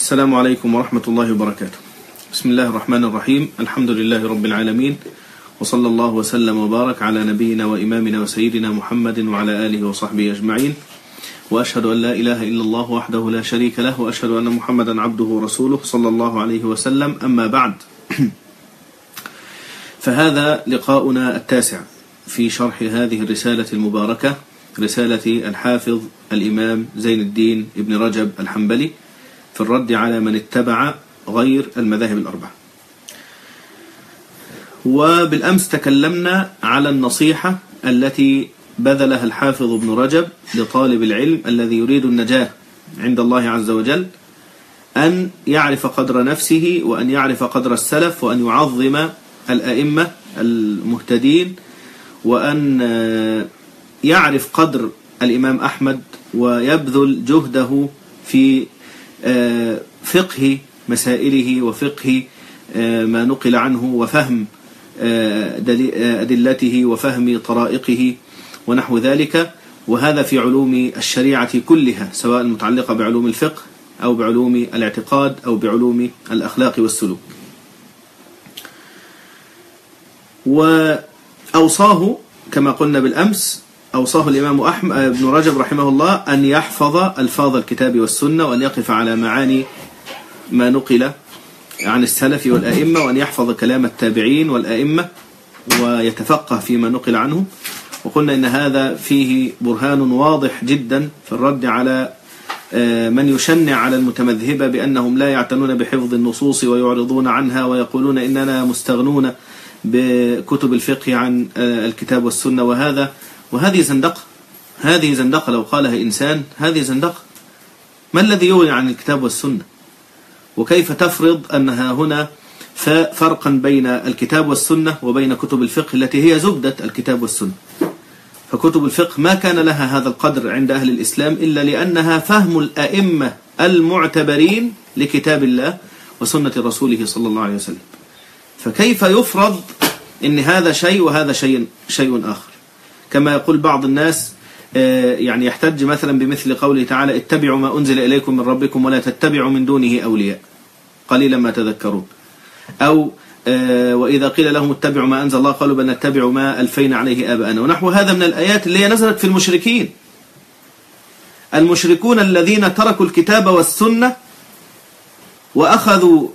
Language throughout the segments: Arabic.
السلام عليكم ورحمة الله وبركاته. بسم الله الرحمن الرحيم. الحمد لله رب العالمين، وصلى الله وسلم وبارك على نبينا وإمامنا وسيدنا محمد وعلى آله وصحبه أجمعين، وأشهد أن لا إله إلا الله وحده لا شريك له، وأشهد أن محمدا عبده ورسوله صلى الله عليه وسلم. أما بعد، فهذا لقاؤنا التاسع في شرح هذه الرسالة المباركة، رسالة الحافظ الإمام زين الدين ابن رجب الحنبلي في الرد على من اتبع غير المذاهب الأربعة. وبالأمس تكلمنا على النصيحة التي بذلها الحافظ ابن رجب لطالب العلم الذي يريد النجاة عند الله عز وجل، أن يعرف قدر نفسه، وأن يعرف قدر السلف، وأن يعظم الأئمة المهتدين، وأن يعرف قدر الإمام أحمد، ويبذل جهده في فقه مسائله وفقه ما نقل عنه، وفهم أدلته، وفهم طرائقه ونحو ذلك. وهذا في علوم الشريعة كلها، سواء متعلقة بعلوم الفقه أو بعلوم الاعتقاد أو بعلوم الأخلاق والسلوك. وأوصاه كما قلنا بالأمس، أوصاه الإمام ابن رجب رحمه الله أن يحفظ ألفاظ الكتاب والسنة، وأن يقف على معاني ما نقل عن السلف والأئمة، وأن يحفظ كلام التابعين والأئمة، ويتفقه فيما نقل عنه. وقلنا إن هذا فيه برهان واضح جدا في الرد على من يشنع على المتمذهبة بأنهم لا يعتنون بحفظ النصوص ويعرضون عنها، ويقولون إننا مستغنون بكتب الفقه عن الكتاب والسنة. وهذه زندقة، هذه زندقة لو قالها إنسان، هذه زندقة. ما الذي يغني عن الكتاب والسنة؟ وكيف تفرض أنها هنا فرقا بين الكتاب والسنة وبين كتب الفقه التي هي زبدة الكتاب والسنة؟ فكتب الفقه ما كان لها هذا القدر عند أهل الإسلام إلا لأنها فهم الأئمة المعتبرين لكتاب الله وسنة رسوله صلى الله عليه وسلم. فكيف يفرض إن هذا شيء وهذا شيء آخر؟ كما يقول بعض الناس، يعني يحتج مثلا بمثل قوله تعالى: اتبعوا ما أنزل إليكم من ربكم ولا تتبعوا من دونه أولياء قليلا ما تذكرون. أو وإذا قيل لهم اتبعوا ما أنزل الله قالوا بل نتبع ما ألفينا عليه آباءنا، ونحو هذا من الآيات اللي هي نزلت في المشركين. المشركون الذين تركوا الكتاب والسنة وأخذوا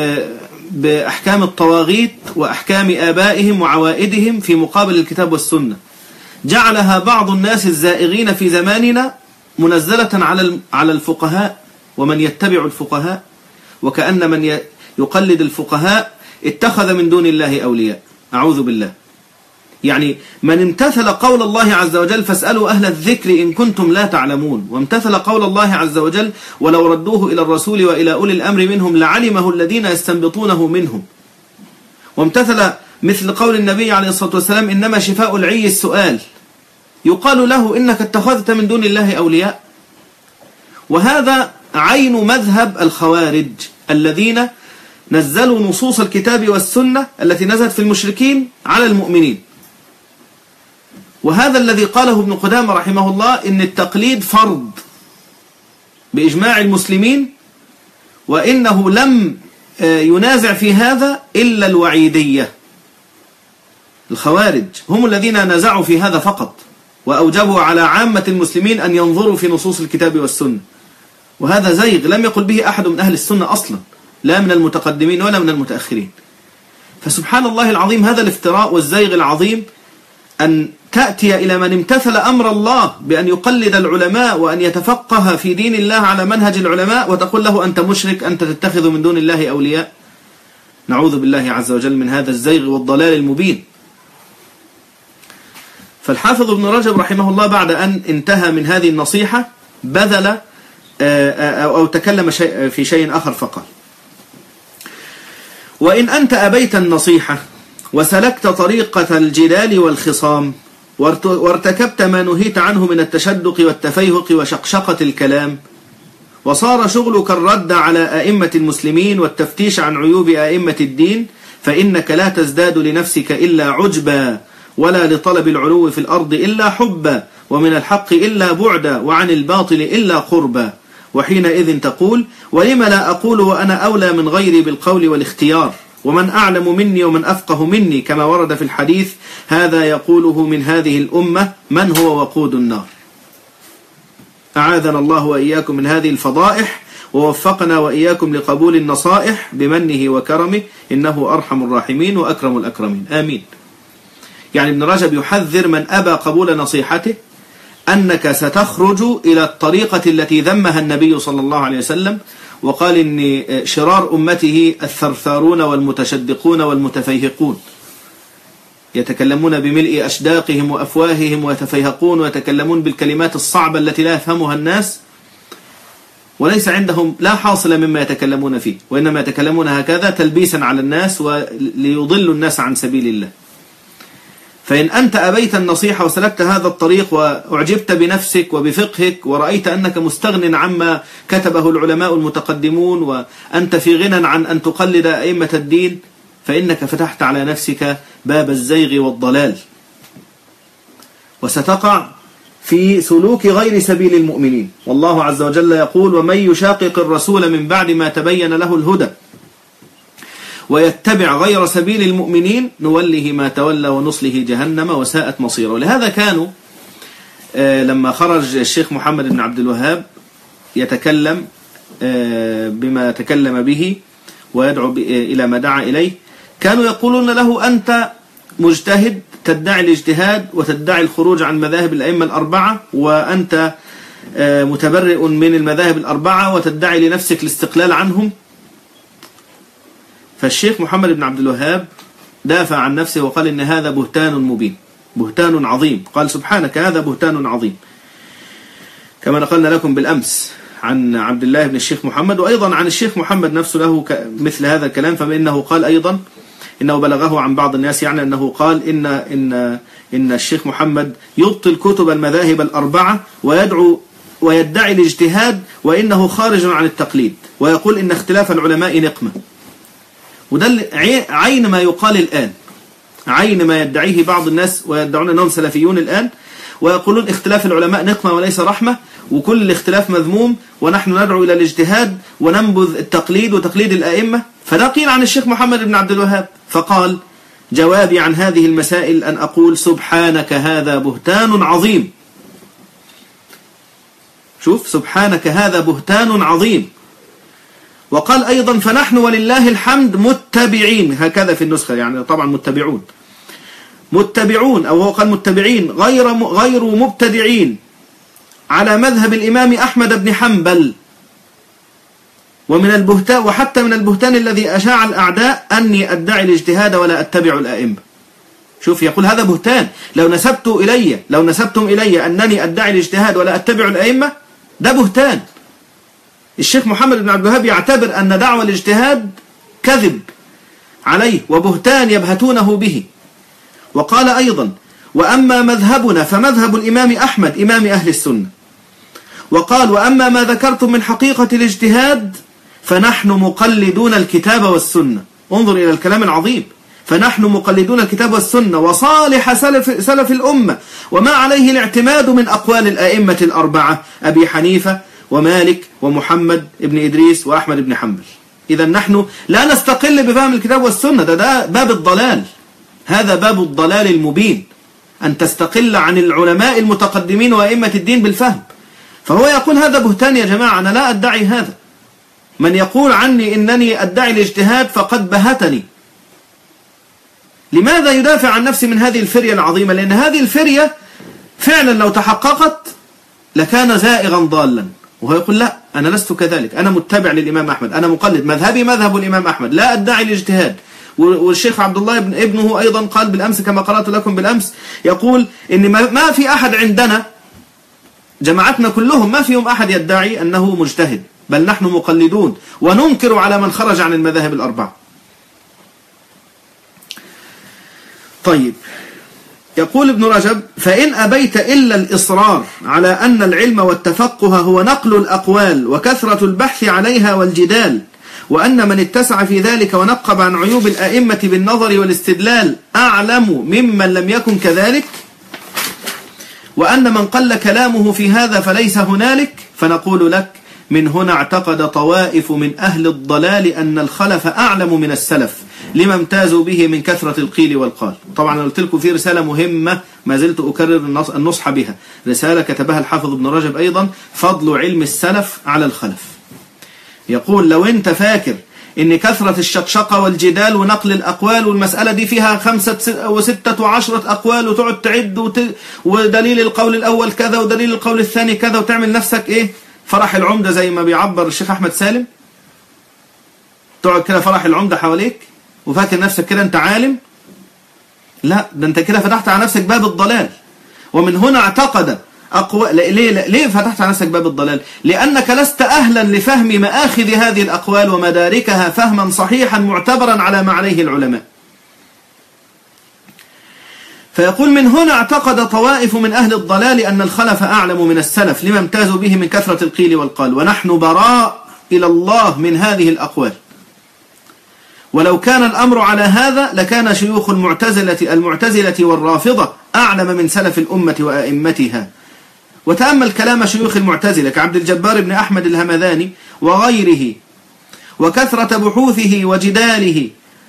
بأحكام الطواغيت وأحكام آبائهم وعوائدهم في مقابل الكتاب والسنة، جعلها بعض الناس الزائغين في زماننا منزلة على الفقهاء ومن يتبع الفقهاء، وكأن من يقلد الفقهاء اتخذ من دون الله أولياء. أعوذ بالله. يعني من امتثل قول الله عز وجل فاسألوا أهل الذكر إن كنتم لا تعلمون، وامتثل قول الله عز وجل ولو ردوه إلى الرسول وإلى أولي الأمر منهم لعلمه الذين يستنبطونه منهم، وامتثل مثل قول النبي عليه الصلاة والسلام إنما شفاء العي السؤال، يقال له إنك اتخذت من دون الله أولياء. وهذا عين مذهب الخوارج الذين نزلوا نصوص الكتاب والسنة التي نزلت في المشركين على المؤمنين. وهذا الذي قاله ابن قدامة رحمه الله إن التقليد فرض بإجماع المسلمين، وإنه لم ينازع في هذا إلا الوعيدية. الخوارج هم الذين نازعوا في هذا فقط، وأوجبوا على عامة المسلمين أن ينظروا في نصوص الكتاب والسنة. وهذا زيغ لم يقل به أحد من أهل السنة أصلا، لا من المتقدمين ولا من المتأخرين. فسبحان الله العظيم، هذا الافتراء والزيغ العظيم أن تأتي إلى من امتثل أمر الله بأن يقلد العلماء وأن يتفقه في دين الله على منهج العلماء، وتقول له أنت مشرك، أنت تتخذ من دون الله أولياء. نعوذ بالله عز وجل من هذا الزيغ والضلال المبين. فالحافظ ابن رجب رحمه الله بعد أن انتهى من هذه النصيحة بذل أو تكلم في شيء آخر فقال: وإن أنت أبيت النصيحة وسلكت طريقة الجدال والخصام وارتكبت ما نهيت عنه من التشدق والتفيهق وشقشقة الكلام، وصار شغلك الرد على أئمة المسلمين والتفتيش عن عيوب أئمة الدين، فإنك لا تزداد لنفسك إلا عجبا، ولا لطلب العلو في الأرض إلا حبا، ومن الحق إلا بعدا، وعن الباطل إلا قربا، وحينئذ تقول: ولم لا أقول وأنا أولى من غيري بالقول والاختيار، ومن أعلم مني ومن أفقه مني، كما ورد في الحديث: هذا يقوله من هذه الأمة من هو وقود النار. أعاذنا الله وإياكم من هذه الفضائح، ووفقنا وإياكم لقبول النصائح بمنه وكرمه، إنه أرحم الراحمين وأكرم الأكرمين، آمين. يعني ابن رجب يحذر من أبى قبول نصيحته أنك ستخرج إلى الطريقة التي ذمها النبي صلى الله عليه وسلم، وقال إن شرار أمته الثرثارون والمتشدقون والمتفيهقون، يتكلمون بملء أشداقهم وأفواههم ويتفيهقون ويتكلمون بالكلمات الصعبة التي لا يفهمها الناس، وليس عندهم لا حاصل مما يتكلمون فيه، وإنما يتكلمون هكذا تلبيسا على الناس وليضلوا الناس عن سبيل الله. فإن أنت أبيت النصيحة وسلكت هذا الطريق وأعجبت بنفسك وبفقهك ورأيت أنك مستغن عما كتبه العلماء المتقدمون وأنت في غنى عن أن تقلد أئمة الدين، فإنك فتحت على نفسك باب الزيغ والضلال، وستقع في سلوك غير سبيل المؤمنين. والله عز وجل يقول: ومن يشاقق الرسول من بعد ما تبين له الهدى ويتبع غير سبيل المؤمنين نوله ما تولى ونصله جهنم وساءت مصيره. ولهذا كانوا لما خرج الشيخ محمد بن عبد الوهاب يتكلم بما تكلم به ويدعو إلى ما دعا إليه، كانوا يقولون له: أنت مجتهد تدعي الاجتهاد وتدعي الخروج عن مذاهب الأئمة الأربعة، وأنت متبرئ من المذاهب الأربعة وتدعي لنفسك الاستقلال عنهم. فالشيخ محمد بن عبد الوهاب دافع عن نفسه وقال: إن هذا بهتان مبين، بهتان عظيم. قال: سبحانك هذا بهتان عظيم، كما نقلنا لكم بالأمس عن عبد الله بن الشيخ محمد، وأيضا عن الشيخ محمد نفسه له مثل هذا الكلام. فإنه قال أيضا إنه بلغه عن بعض الناس يعني أنه قال إن الشيخ محمد يبطل كتب المذاهب الأربعة ويدعي الاجتهاد، وإنه خارج عن التقليد، ويقول إن اختلاف العلماء نقمة. وده عين ما يقال الآن، عين ما يدعيه بعض الناس ويدعون أنهم سلفيون الآن، ويقولون اختلاف العلماء نقمة وليس رحمة، وكل الاختلاف مذموم، ونحن ندعو إلى الاجتهاد وننبذ التقليد وتقليد الآئمة. فلا قيل عن الشيخ محمد بن عبد الوهاب، فقال: جوابي عن هذه المسائل أن أقول: سبحانك هذا بهتان عظيم. شوف، سبحانك هذا بهتان عظيم. وقال أيضا: فنحن ولله الحمد متبعين، هكذا في النسخة يعني طبعا متبعون، أو هو قال متبعين غير مبتدعين على مذهب الإمام أحمد بن حنبل. ومن البهتان، وحتى من البهتان الذي أشاع الأعداء، أني أدعي الاجتهاد ولا أتبع الآئمة. شوف، يقول هذا بهتان. لو نسبتم إلي أنني أدعي الاجتهاد ولا أتبع الآئمة، ده بهتان. الشيخ محمد بن عبد الوهاب يعتبر أن دعوى الاجتهاد كذب عليه وبهتان يبهتونه به. وقال أيضا: وأما مذهبنا فمذهب الإمام أحمد إمام أهل السنة. وقال: وأما ما ذكرتم من حقيقة الاجتهاد فنحن مقلدون الكتاب والسنة. انظر إلى الكلام العظيم، فنحن مقلدون الكتاب والسنة وصالح سلف الأمة وما عليه الاعتماد من أقوال الأئمة الأربعة أبي حنيفة ومالك ومحمد ابن إدريس وأحمد بن حنبل. إذا نحن لا نستقل بفهم الكتاب والسنة، ده باب الضلال، هذا باب الضلال المبين، أن تستقل عن العلماء المتقدمين وأئمة الدين بالفهم. فهو يقول هذا بهتان يا جماعة، أنا لا أدعي هذا. من يقول عني إنني أدعي الاجتهاد فقد بهتني. لماذا يدافع عن نفسي من هذه الفرية العظيمة؟ لأن هذه الفرية فعلا لو تحققت لكان زائغا ضالا. وهو يقول: لا، أنا لست كذلك، أنا متبع للإمام أحمد، أنا مقلد، مذهبي مذهب الإمام أحمد، لا أدعي الاجتهاد. والشيخ عبد الله ابنه أيضا قال بالأمس كما قرأت لكم بالأمس، يقول إن ما في أحد عندنا، جماعتنا كلهم ما فيهم أحد يدعي أنه مجتهد، بل نحن مقلدون وننكر على من خرج عن المذاهب الأربعة. طيب، يقول ابن رجب: فإن أبيت إلا الإصرار على أن العلم والتفقه هو نقل الأقوال وكثرة البحث عليها والجدال، وأن من اتسع في ذلك ونقب عن عيوب الأئمة بالنظر والاستدلال أعلم ممن لم يكن كذلك، وأن من قل كلامه في هذا فليس هنالك، فنقول لك: من هنا اعتقد طوائف من أهل الضلال أن الخلف أعلم من السلف لما امتازوا به من كثرة القيل والقال. طبعا قلت لكم في رسالة مهمة ما زلت أكرر النصح بها، رسالة كتبها الحافظ ابن رجب أيضا، فضل علم السلف على الخلف. يقول لو أنت فاكر إن كثرة الشقشقة والجدال ونقل الأقوال والمسألة دي فيها 5 و6 و10 أقوال وتقعد تعد ودليل القول الأول كذا ودليل القول الثاني كذا وتعمل نفسك إيه فرح العمدة زي ما بيعبر الشيخ أحمد سالم، تقعد كده فرح العمدة حواليك وفاكر نفسك كده أنت عالم، لا ده أنت كده فتحت على نفسك باب الضلال. ومن هنا اعتقد ليه فتحت على نفسك باب الضلال؟ لأنك لست أهلا لفهم مآخذ هذه الأقوال ومداركها فهما صحيحا معتبرا على ما عليه العلماء. فيقول من هنا اعتقد طوائف من أهل الضلال أن الخلف أعلم من السلف لما امتازوا به من كثرة القيل والقال، ونحن براء إلى الله من هذه الأقوال. ولو كان الأمر على هذا لكان شيوخ المعتزلة والرافضة أعلم من سلف الأمة وأئمتها. وتأمل كلام شيوخ المعتزلة كعبد الجبار بن أحمد الهمذاني وغيره، وكثرة بحوثه وجداله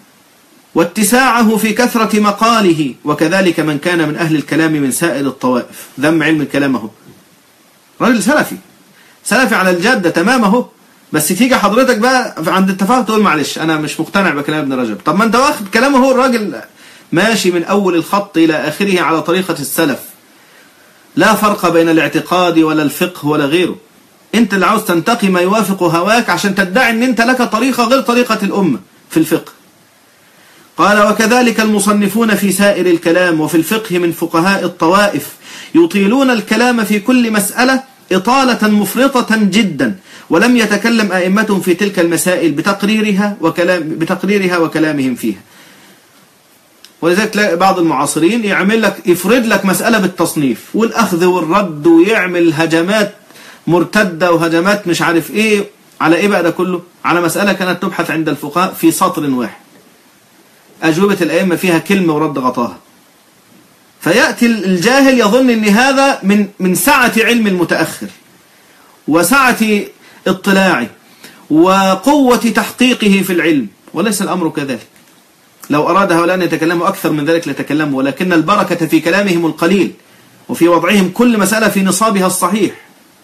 واتساعه في كثرة مقاله، وكذلك من كان من أهل الكلام من سائر الطوائف. ذم علم كلامه، رجل سلفي على الجادة تمامه، بس تيجي حضرتك بقى عند التفاهم تقول معلش أنا مش مقتنع بكلام ابن رجب. طب ما أنت واخد كلامه، هو الراجل ماشي من أول الخط إلى آخره على طريقة السلف، لا فرق بين الاعتقاد ولا الفقه ولا غيره. أنت اللي عاوز تنتقي ما يوافق هواك عشان تدعي أن أنت لك طريقة غير طريقة الأمة في الفقه. قال وكذلك المصنفون في سائر الكلام وفي الفقه من فقهاء الطوائف يطيلون الكلام في كل مسألة إطالة مفرطة جدا، ولم يتكلم أئمتهم في تلك المسائل بتقريرها وكلامهم فيها. ولذلك بعض المعاصرين يفرد لك مسألة بالتصنيف والأخذ والرد، ويعمل هجمات مرتدة وهجمات مش عارف إيه على إيه بقى ده كله، على مسألة كانت تبحث عند الفقهاء في سطر واحد، أجوبة الأئمة فيها كلمة ورد غطاها. فيأتي الجاهل يظن أن هذا من سعة علم المتأخر وسعة اطلاعه وقوة تحقيقه في العلم، وليس الأمر كذلك. لو أراد هؤلاء أن يتكلموا أكثر من ذلك لتكلموا، ولكن البركة في كلامهم القليل وفي وضعهم كل مسألة في نصابها الصحيح.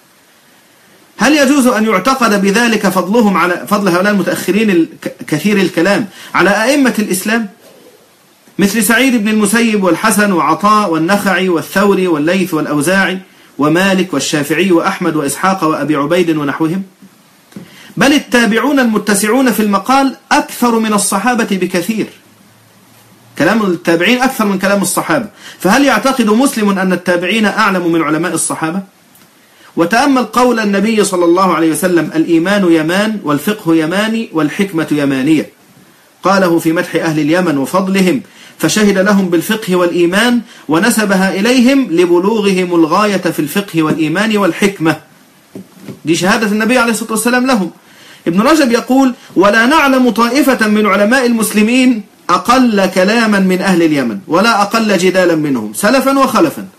هل يجوز أن يعتقد بذلك فضلهم على فضل هؤلاء المتأخرين كثير الكلام على أئمة الإسلام مثل سعيد بن المسيب والحسن وعطاء والنخعي والثوري والليث والأوزاعي ومالك والشافعي وأحمد وإسحاق وأبي عبيد ونحوهم؟ بل التابعون المتسعون في المقال أكثر من الصحابة بكثير، كلام التابعين أكثر من كلام الصحابة. فهل يعتقد مسلم أن التابعين أعلم من علماء الصحابة؟ وتأمل قول النبي صلى الله عليه وسلم الإيمان يمان والفقه يماني والحكمة يمانية، قاله في مدح أهل اليمن وفضلهم، فشهد لهم بالفقه والإيمان ونسبها إليهم لبلوغهم الغاية في الفقه والإيمان والحكمة. دي شهادة النبي عليه الصلاة والسلام لهم. ابن رجب يقول ولا نعلم طائفة من علماء المسلمين أقل كلاما من أهل اليمن ولا أقل جدالا منهم سلفا وخلفا.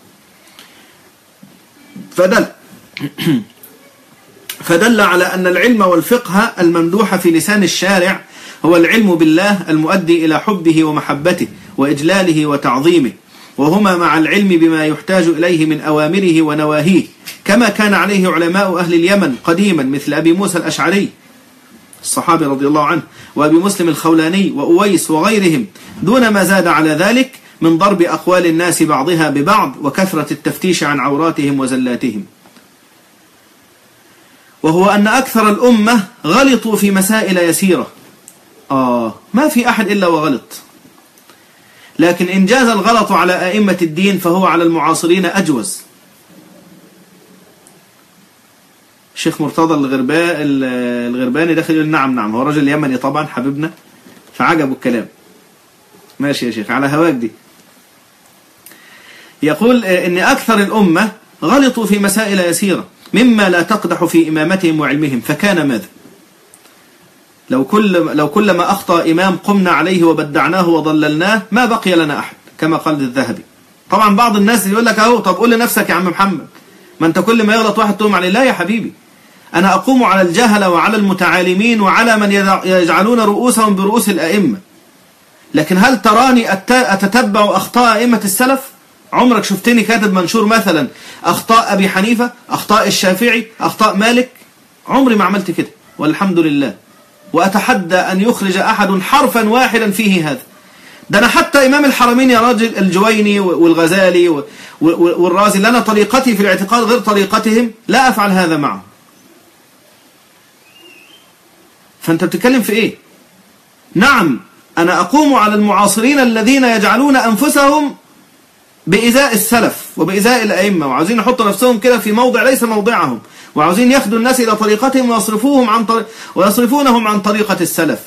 فدل على أن العلم والفقه الممدوح في لسان الشارع هو العلم بالله المؤدي إلى حبه ومحبته وإجلاله وتعظيمه، وهما مع العلم بما يحتاج إليه من أوامره ونواهيه، كما كان عليه علماء أهل اليمن قديما مثل أبي موسى الأشعري الصحابي رضي الله عنه وأبي مسلم الخولاني وأويس وغيرهم، دون ما زاد على ذلك من ضرب أقوال الناس بعضها ببعض وكثرة التفتيش عن عوراتهم وزلاتهم. وهو أن أكثر الأمة غلطوا في مسائل يسيرة، ما في أحد إلا وغلط، لكن إن جاز الغلط على أئمة الدين فهو على المعاصرين أجوز. الشيخ مرتضى الغرباني داخل يقول نعم هو رجل يمني طبعا حبيبنا، فعجبوا الكلام. ماشي يا شيخ على هواك دي. يقول إن أكثر الأمة غلطوا في مسائل يسيرة مما لا تقدح في إمامتهم وعلمهم، فكان ماذا؟ لو كل ما أخطأ إمام قمنا عليه وبدعناه وضللناه ما بقي لنا أحد، كما قال الذهبي. طبعا بعض الناس يقول لك طب قول لنفسك يا عم محمد، ما أنت كل ما يغلط واحد تقوم عليه. لا يا حبيبي، أنا أقوم على الجهلة وعلى المتعالمين وعلى من يجعلون رؤوسهم برؤوس الأئمة. لكن هل تراني أتتبع أخطاء أئمة السلف؟ عمرك شفتني كاتب منشور مثلا أخطاء أبي حنيفة، أخطاء الشافعي، أخطاء مالك؟ عمري ما عملت كده والحمد لله. وأتحدى أن يخرج أحد حرفا واحدا فيه هذا. ده أنا حتى إمام الحرمين يا راجل الجويني والغزالي والرازي اللي أنا طريقتي في الاعتقاد غير طريقتهم، لا أفعل هذا معه. فأنت بتتكلم في إيه؟ نعم أنا أقوم على المعاصرين الذين يجعلون أنفسهم بإزاء السلف وبإزاء الأئمة، وعاوزين يحطوا نفسهم كده في موضع ليس موضعهم، وعاوزين ياخدوا الناس إلى طريقتهم ويصرفونهم عن طريقة السلف.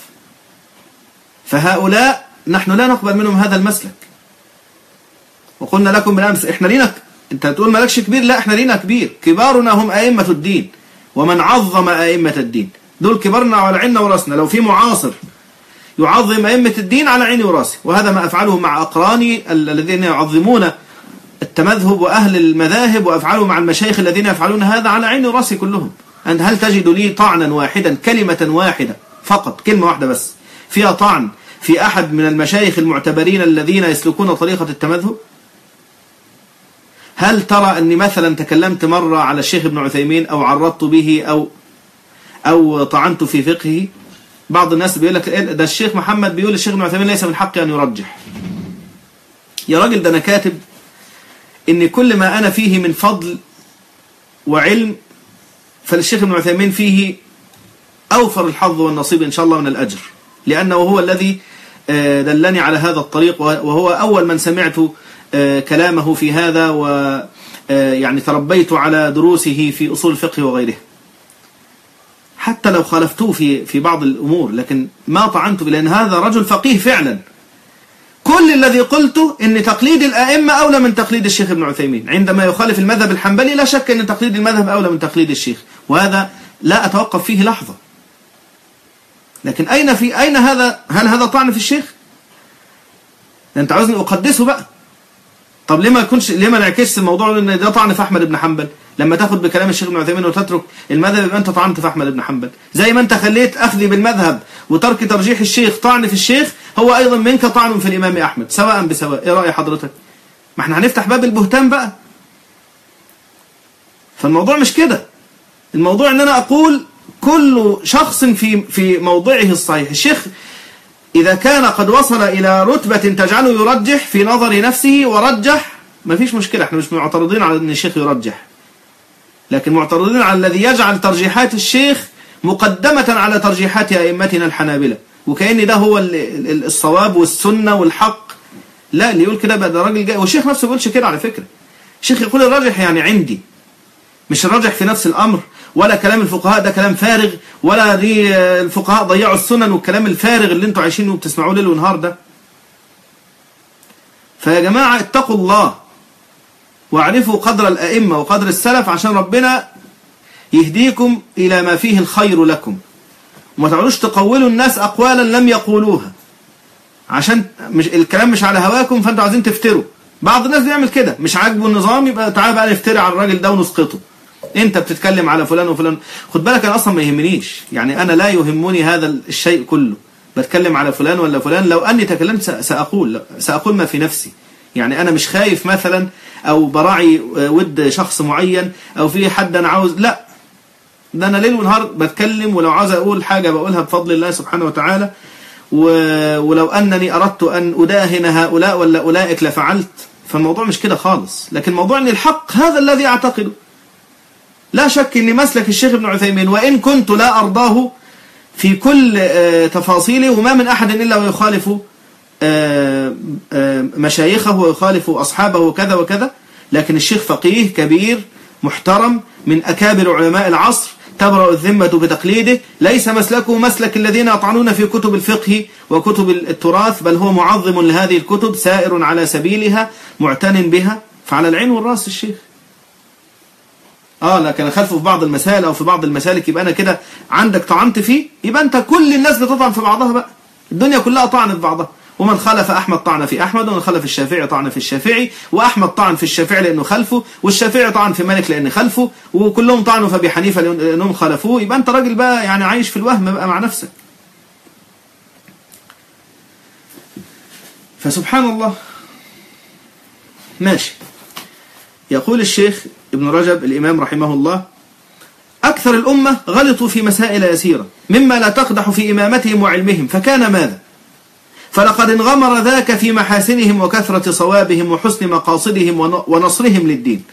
فهؤلاء نحن لا نقبل منهم هذا المسلك. وقلنا لكم بالأمس إحنا لينا، أنت تقول مالكش كبير، لا إحنا لينا كبير، كبارنا هم أئمة الدين ومن عظم أئمة الدين، دول كبارنا على عيننا وراسنا. لو في معاصر يعظم أئمة الدين على عيني وراسي، وهذا ما أفعله مع أقراني الذين يعظمون التمذهب وأهل المذاهب، وأفعله مع المشايخ الذين يفعلون هذا على عيني وراسي كلهم. أنت هل تجد لي طعنا واحدا، كلمة واحدة فقط، كلمة واحدة بس فيها طعن في أحد من المشايخ المعتبرين الذين يسلكون طريقة التمذهب؟ هل ترى أني مثلا تكلمت مرة على الشيخ ابن عثيمين أو عرضت به أو طعنت في فقهه؟ بعض الناس بيقول لك ده الشيخ محمد بيقول الشيخ ابن عثيمين ليس من حقي أن يرجح. يا راجل ده أنا كاتب إن كل ما أنا فيه من فضل وعلم فالشيخ ابن عثيمين فيه أوفر الحظ والنصيب إن شاء الله من الأجر، لأنه هو الذي دلني على هذا الطريق، وهو أول من سمعت كلامه في هذا، ويعني تربيت على دروسه في أصول الفقه وغيره، حتى لو خالفته في بعض الأمور، لكن ما طعنت، لأن هذا رجل فقيه فعلا. كل الذي قلته إن تقليد الأئمة أولى من تقليد الشيخ ابن عثيمين عندما يخالف المذهب الحنبلي. لا شك أن تقليد المذهب أولى من تقليد الشيخ، وهذا لا أتوقف فيه لحظة. لكن أين هذا؟ هل هذا طعن في الشيخ؟ أنت عاوزني أقدسه بقى؟ طب ليه ما نعكسش الموضوع ان ده طعن في احمد بن حنبل؟ لما تاخد بكلام الشيخ ابن عثيمين وتترك المذهب يبقى انت طعنت في احمد بن حنبل، زي ما انت خليت اخذي بالمذهب وترك ترجيح الشيخ طعن في الشيخ، هو ايضا منك طعن في الامام احمد، سواء بسواء. ايه راي حضرتك؟ ما احنا هنفتح باب البهتان بقى. فالموضوع مش كده، الموضوع ان انا اقول كل شخص في موضعه الصحيح. الشيخ إذا كان قد وصل إلى رتبة تجعله يرجح في نظر نفسه ورجح، ما فيش مشكلة، احنا مش معترضين على أن الشيخ يرجح، لكن معترضين على الذي يجعل ترجيحات الشيخ مقدمة على ترجيحات أئمتنا الحنابلة، وكأن ده هو الصواب والسنة والحق. لا، اللي يقول كده بقى ده راجل جاي، والشيخ نفسه بيقولش كده على فكرة. الشيخ يقول الراجح يعني عندي، مش الراجح في نفس الأمر، ولا كلام الفقهاء ده كلام فارغ، ولا دي الفقهاء ضيعوا السنن والكلام الفارغ اللي انتوا عايشينه وبتسمعوه ليل ونهار ده. فيا جماعة اتقوا الله واعرفوا قدر الأئمة وقدر السلف عشان ربنا يهديكم إلى ما فيه الخير لكم، وما تعالوش تقولوا الناس أقوالا لم يقولوها عشان الكلام مش على هواكم فانتوا عايزين تفتروا. بعض الناس بيعمل كده، مش عاجبه النظام يبقى تعالى بقى نفتري على الراجل ده ونسقطه. انت بتتكلم على فلان وفلان، خد بالك انا اصلا ما يهمنيش، يعني انا لا يهمني هذا الشيء كله، بتكلم على فلان ولا فلان. لو اني تكلمت سأقول ما في نفسي، يعني انا مش خايف مثلا او براعي ود شخص معين او في حد انا عاوز، لا، ده انا ليل ونهار بتكلم، ولو عاوز اقول حاجة بقولها بفضل الله سبحانه وتعالى، ولو انني اردت ان اداهن هؤلاء ولا اولئك لفعلت. فالموضوع مش كده خالص، لكن الموضوع ان الحق هذا الذي اعتقده. لا شك ان مسلك الشيخ ابن عثيمين وان كنت لا ارضاه في كل تفاصيله، وما من احد الا ويخالف مشايخه ويخالف اصحابه وكذا وكذا، لكن الشيخ فقيه كبير محترم من اكابر علماء العصر، تبرأ الذمة بتقليده، ليس مسلكه مسلك الذين يطعنون في كتب الفقه وكتب التراث، بل هو معظم لهذه الكتب، سائر على سبيلها، معتن بها، فعلى العين والراس الشيخ. لكن خلفه في بعض المسائل او في بعض المسالك يبقى انا كده عندك طعنت فيه، يبقى انت كل الناس بتطعن في بعضها بقى، الدنيا كلها طعن في بعضها، ومن خالف أحمد طعن في أحمد، ومن خالف الشافعي طعن في الشافعي، وأحمد طعن في الشافعي لأنه خلفه، والشافعي طعن في مالك لأنه خلفه، وكلهم طعنوا في أبي حنيفة لأنهم خالفوه. يبقى أنت راجل بقى يعني عايش في الوهم بقى مع نفسك. فسبحان الله. ماشي. يقول الشيخ ابن رجب الإمام رحمه الله: أكثر الأمة غلطوا في مسائل يسيرة مما لا تقدح في إمامتهم وعلمهم، فكان ماذا؟ فلقد انغمر ذاك في محاسنهم وكثرة صوابهم وحسن مقاصدهم ونصرهم للدين،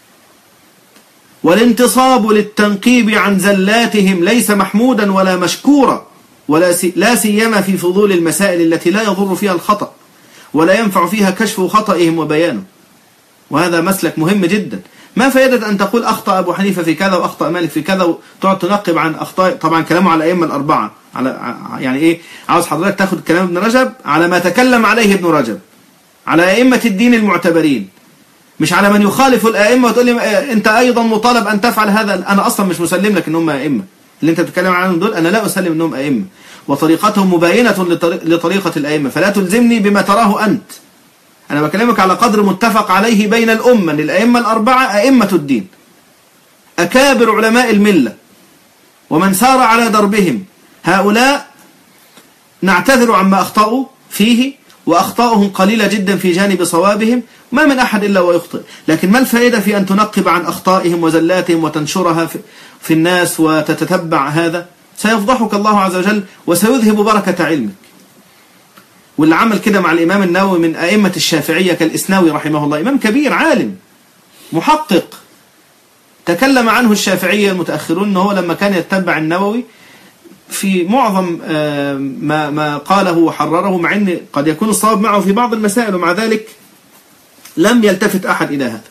والانتصاب للتنقيب عن زلاتهم ليس محمودا ولا مشكورا، لا سيما في فضول المسائل التي لا يضر فيها الخطأ ولا ينفع فيها كشف خطئهم وبيانه. وهذا مسلك مهم جدا. ما فائدة أن تقول أخطأ أبو حنيفة في كذا وأخطأ مالك في كذا وتقعد تنقب عن أخطاء. طبعا كلامه على الأئمة الأربعة، على يعني إيه، عاوز حضرتك تاخد كلام ابن رجب على ما تكلم عليه ابن رجب، على أئمة الدين المعتبرين، مش على من يخالف الأئمة وتقول لي أنت أيضا مطالب أن تفعل هذا. أنا أصلا مش مسلم لك أنهم أئمة، اللي أنت بتتكلم عنهم دول أنا لا أسلم أنهم أئمة، وطريقتهم مباينة لطريقة الأئمة، فلا تلزمني بما تراه أنت. أنا بكلمك على قدر متفق عليه بين الأمة، للأئمة الأربعة أئمة الدين، أكابر علماء الملة ومن سار على دربهم. هؤلاء نعتذر عما أخطأوا فيه، وأخطاؤهم قليلة جدا في جانب صوابهم، ما من أحد إلا ويخطئ. لكن ما الفائدة في أن تنقب عن أخطائهم وزلاتهم وتنشرها في الناس وتتتبع هذا؟ سيفضحك الله عز وجل وسيذهب بركة علمك. واللي عمل كده مع الإمام النووي من أئمة الشافعية كالإسناوي رحمه الله، إمام كبير عالم محقق، تكلم عنه الشافعية المتأخرون أنه لما كان يتبع النووي في معظم ما قاله وحرره، مع أن قد يكون الصواب معه في بعض المسائل، ومع ذلك لم يلتفت أحد إلى هذا.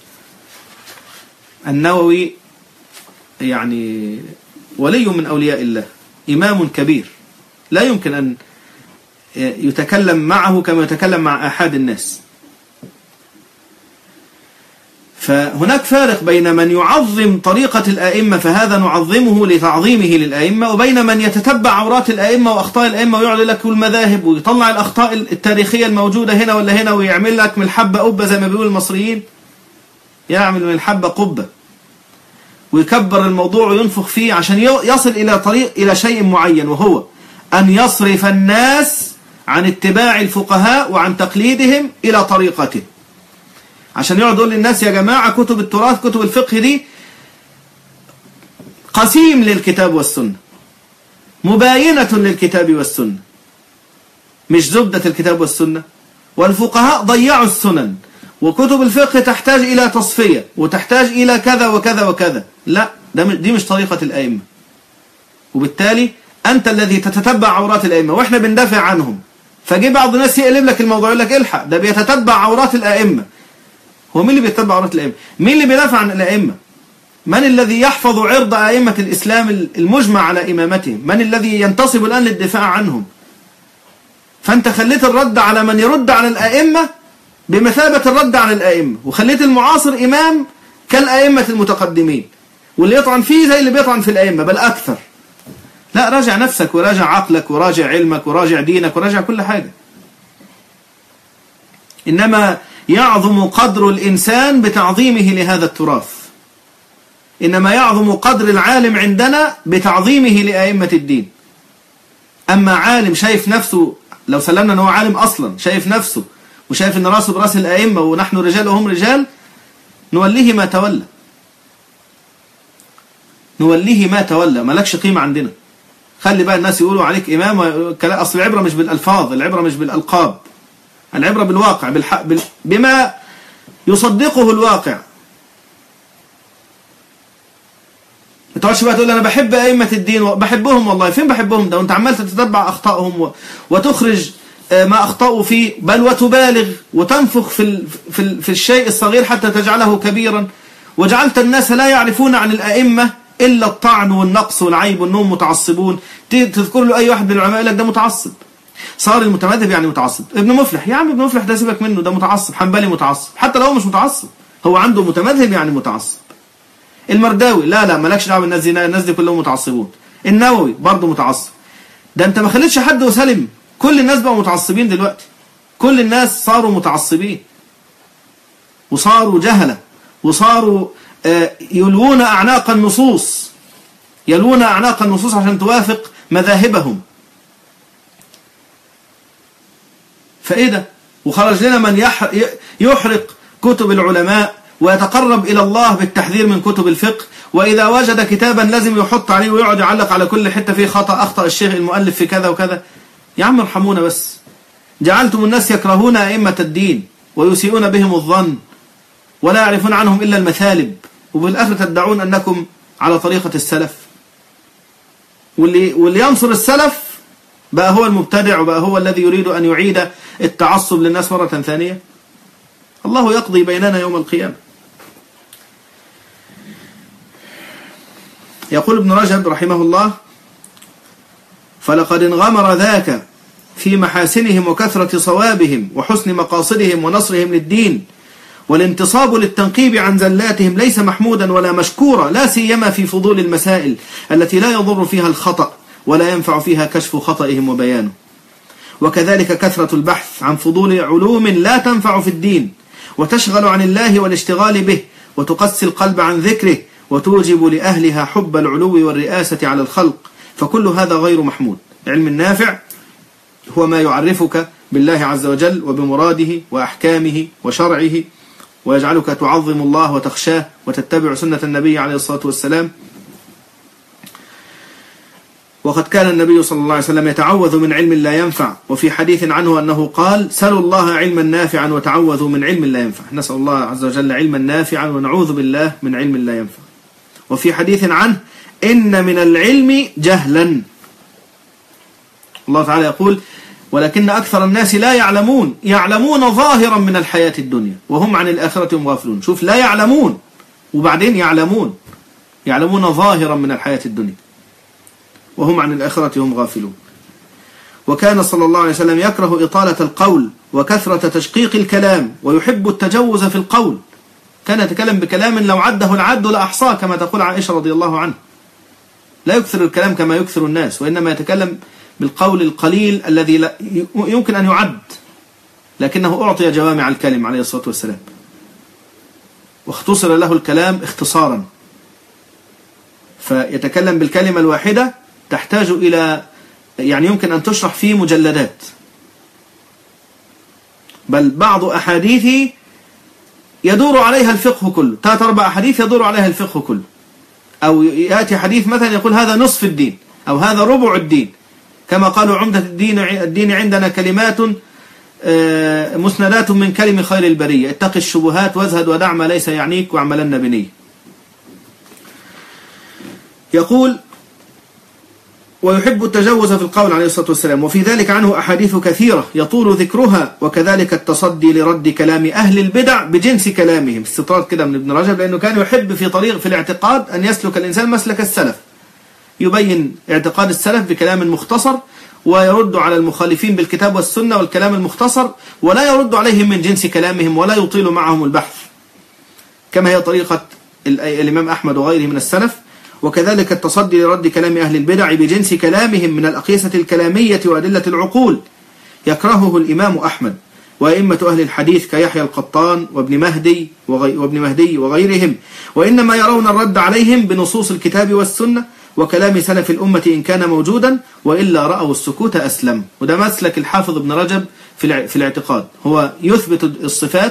النووي يعني ولي من أولياء الله، إمام كبير لا يمكن أن يتكلم معه كما يتكلم مع أحد الناس. فهناك فارق بين من يعظم طريقة الأئمة فهذا نعظمه لتعظيمه للأئمة، وبين من يتتبع عورات الأئمة وأخطاء الأئمة ويعلي لك المذاهب ويطلع الأخطاء التاريخية الموجودة هنا ولا هنا ويعمل لك من الحبة قبة زي ما بيقول المصريين، يعمل من الحبة قبة ويكبر الموضوع وينفخ فيه عشان يصل إلى شيء معين، وهو أن يصرف الناس عن اتباع الفقهاء وعن تقليدهم إلى طريقته، عشان يقعد يقول للناس يا جماعة كتب التراث كتب الفقه دي قسيم للكتاب والسنة، مباينة للكتاب والسنة، مش زبدة الكتاب والسنة، والفقهاء ضيعوا السنن، وكتب الفقه تحتاج إلى تصفية وتحتاج إلى كذا وكذا وكذا. لا، دي مش طريقة الأئمة. وبالتالي أنت الذي تتتبع عورات الأئمة وإحنا بندافع عنهم، فجي بعض الناس يقلب لك الموضوع يقول لك الحق ده بيتتبع عورات الأئمة. هو مين اللي بيتتبع عورات الأئمة؟ مين اللي بيدافع عن الأئمة؟ من الذي يحفظ عرض أئمة الإسلام المجمع على إمامتهم؟ من الذي ينتصب الآن للدفاع عنهم؟ فأنت خليت الرد على من يرد على الأئمة بمثابة الرد على الأئمة، وخليت المعاصر إمام كالأئمة المتقدمين، واللي يطعن فيه زي اللي بيطعن في الأئمة بل أكثر. لا، راجع نفسك وراجع عقلك وراجع علمك وراجع دينك وراجع كل حاجة. إنما يعظم قدر الإنسان بتعظيمه لهذا التراث، إنما يعظم قدر العالم عندنا بتعظيمه لأئمة الدين. أما عالم شايف نفسه، لو سلمنا أنه عالم أصلا شايف نفسه وشايف أن راسه براس الأئمة ونحن رجال وهم رجال، نوليه ما تولى، نوليه ما تولى، مالكش قيمة عندنا. خلي بقى الناس يقولوا عليك إمام، أصل العبرة مش بالألفاظ، العبرة مش بالألقاب، العبرة بالواقع، بما يصدقه الواقع. ما تقعدش بقى تقول أنا بحب أئمة الدين وبحبهم، والله فين بحبهم ده وأنت عمال تتتبع أخطائهم وتخرج ما أخطأوا فيه، بل وتبالغ وتنفخ في الشيء الصغير حتى تجعله كبيرا، وجعلت الناس لا يعرفون عن الأئمة إلا الطعن والنقص والعيب وأنهم متعصبون. تذكر له أي واحد من العلماء لك ده متعصب، صار المتمذهب يعني متعصب. ابن مفلح، يا عم ابن مفلح ده سيبك منه، ده متعصب، حنبلي متعصب، حتى لو هو مش متعصب هو عنده متمذهب يعني متعصب. المرداوي لا مالكش دعوه بالناس دي، الناس دي كلهم متعصبون. النووي برضه متعصب. ده انت ما خليتش حد وسلم، كل الناس بقوا متعصبين دلوقتي. كل الناس صاروا متعصبين وصاروا جهلة وصاروا يلوون أعناق النصوص، يلوون أعناق النصوص عشان توافق مذاهبهم. فإيه ده؟ وخرج لنا من يحرق كتب العلماء ويتقرب إلى الله بالتحذير من كتب الفقه، وإذا وجد كتابا لازم يحط عليه ويقعد يعلق على كل حتة فيه خطأ، أخطأ الشيخ المؤلف في كذا وكذا. يا عم ارحمونا بس. جعلتم الناس يكرهون أئمة الدين ويسيئون بهم الظن ولا يعرفون عنهم إلا المثالب، وبالآخر تدعون أنكم على طريقة السلف. واللي ينصر السلف بقى هو المبتدع، وبقى هو الذي يريد أن يعيد التعصب للناس مرة ثانية. الله يقضي بيننا يوم القيامة. يقول ابن رجب رحمه الله: فلقد انغمر ذاك في محاسنهم وكثرة صوابهم وحسن مقاصدهم ونصرهم للدين، والانتصاب للتنقيب عن زلاتهم ليس محمودا ولا مشكورا، لا سيما في فضول المسائل التي لا يضر فيها الخطأ ولا ينفع فيها كشف خطئهم وبيانه. وكذلك كثرة البحث عن فضول علوم لا تنفع في الدين وتشغل عن الله والاشتغال به وتقسي القلب عن ذكره وتوجب لأهلها حب العلو والرئاسة على الخلق، فكل هذا غير محمود. العلم النافع هو ما يعرفك بالله عز وجل وبمراده وأحكامه وشرعه، ويجعلك تعظم الله وتخشاه وتتبع سنة النبي عليه الصلاة والسلام. وقد كان النبي صلى الله عليه وسلم يتعوذ من علم لا ينفع، وفي حديث عنه أنه قال: سلوا الله علما نافعا وتعوذوا من علم لا ينفع. نسأل الله عز وجل علما نافعا ونعوذ بالله من علم لا ينفع. وفي حديث عنه: إن من العلم جهلا. الله تعالى يقول: ولكن أكثر الناس لا يعلمون، يعلمون ظاهرا من الحياة الدنيا وهم عن الآخرة هم غافلون. شوف، لا يعلمون وبعدين يعلمون ظاهرا من الحياة الدنيا وهم عن الآخرة هم غافلون. وكان صلى الله عليه وسلم يكره إطالة القول وكثرة تشقيق الكلام ويحب التجوز في القول. كان يتكلم بكلام لو عده العد لأحصاه، كما تقول عائشة رضي الله عنها. لا يكثر الكلام كما يكثر الناس، وإنما يتكلم بالقول القليل الذي يمكن أن يعد، لكنه أعطي جوامع الكلم عليه الصلاة والسلام، واختصر له الكلام اختصارا. فيتكلم بالكلمة الواحدة تحتاج إلى يمكن أن تشرح فيه مجلدات، بل بعض أحاديث يدور عليها الفقه كله، 3-4 أحاديث يدور عليها الفقه كله. أو يأتي حديث مثلا يقول هذا نصف الدين أو هذا ربع الدين، كما قالوا عمدة الدين عندنا كلمات مسندات من كلم خير البرية: اتق الشبهات وازهد ودع ما ليس يعنيك واعملن بنية. يقول: ويحب التجوز في القول عليه الصلاة والسلام، وفي ذلك عنه أحاديث كثيرة يطول ذكرها. وكذلك التصدي لرد كلام أهل البدع بجنس كلامهم. استطراد كده من ابن رجب، لأنه كان يحب في الاعتقاد أن يسلك الإنسان مسلك السلف، يبين اعتقاد السلف بكلام مختصر، ويرد على المخالفين بالكتاب والسنة والكلام المختصر، ولا يرد عليهم من جنس كلامهم ولا يطيل معهم البحث، كما هي طريقة الإمام أحمد وغيره من السلف. وكذلك التصدي لرد كلام أهل البدع بجنس كلامهم من الأقيسة الكلامية وأدلة العقول، يكرهه الإمام أحمد وأئمة أهل الحديث كيحيى القطان وابن مهدي وغيرهم، وإنما يرون الرد عليهم بنصوص الكتاب والسنة وكلام سلف الأمة إن كان موجودا، وإلا رأوا السكوت أسلم. وده مسلك الحافظ ابن رجب في الاعتقاد، هو يثبت الصفات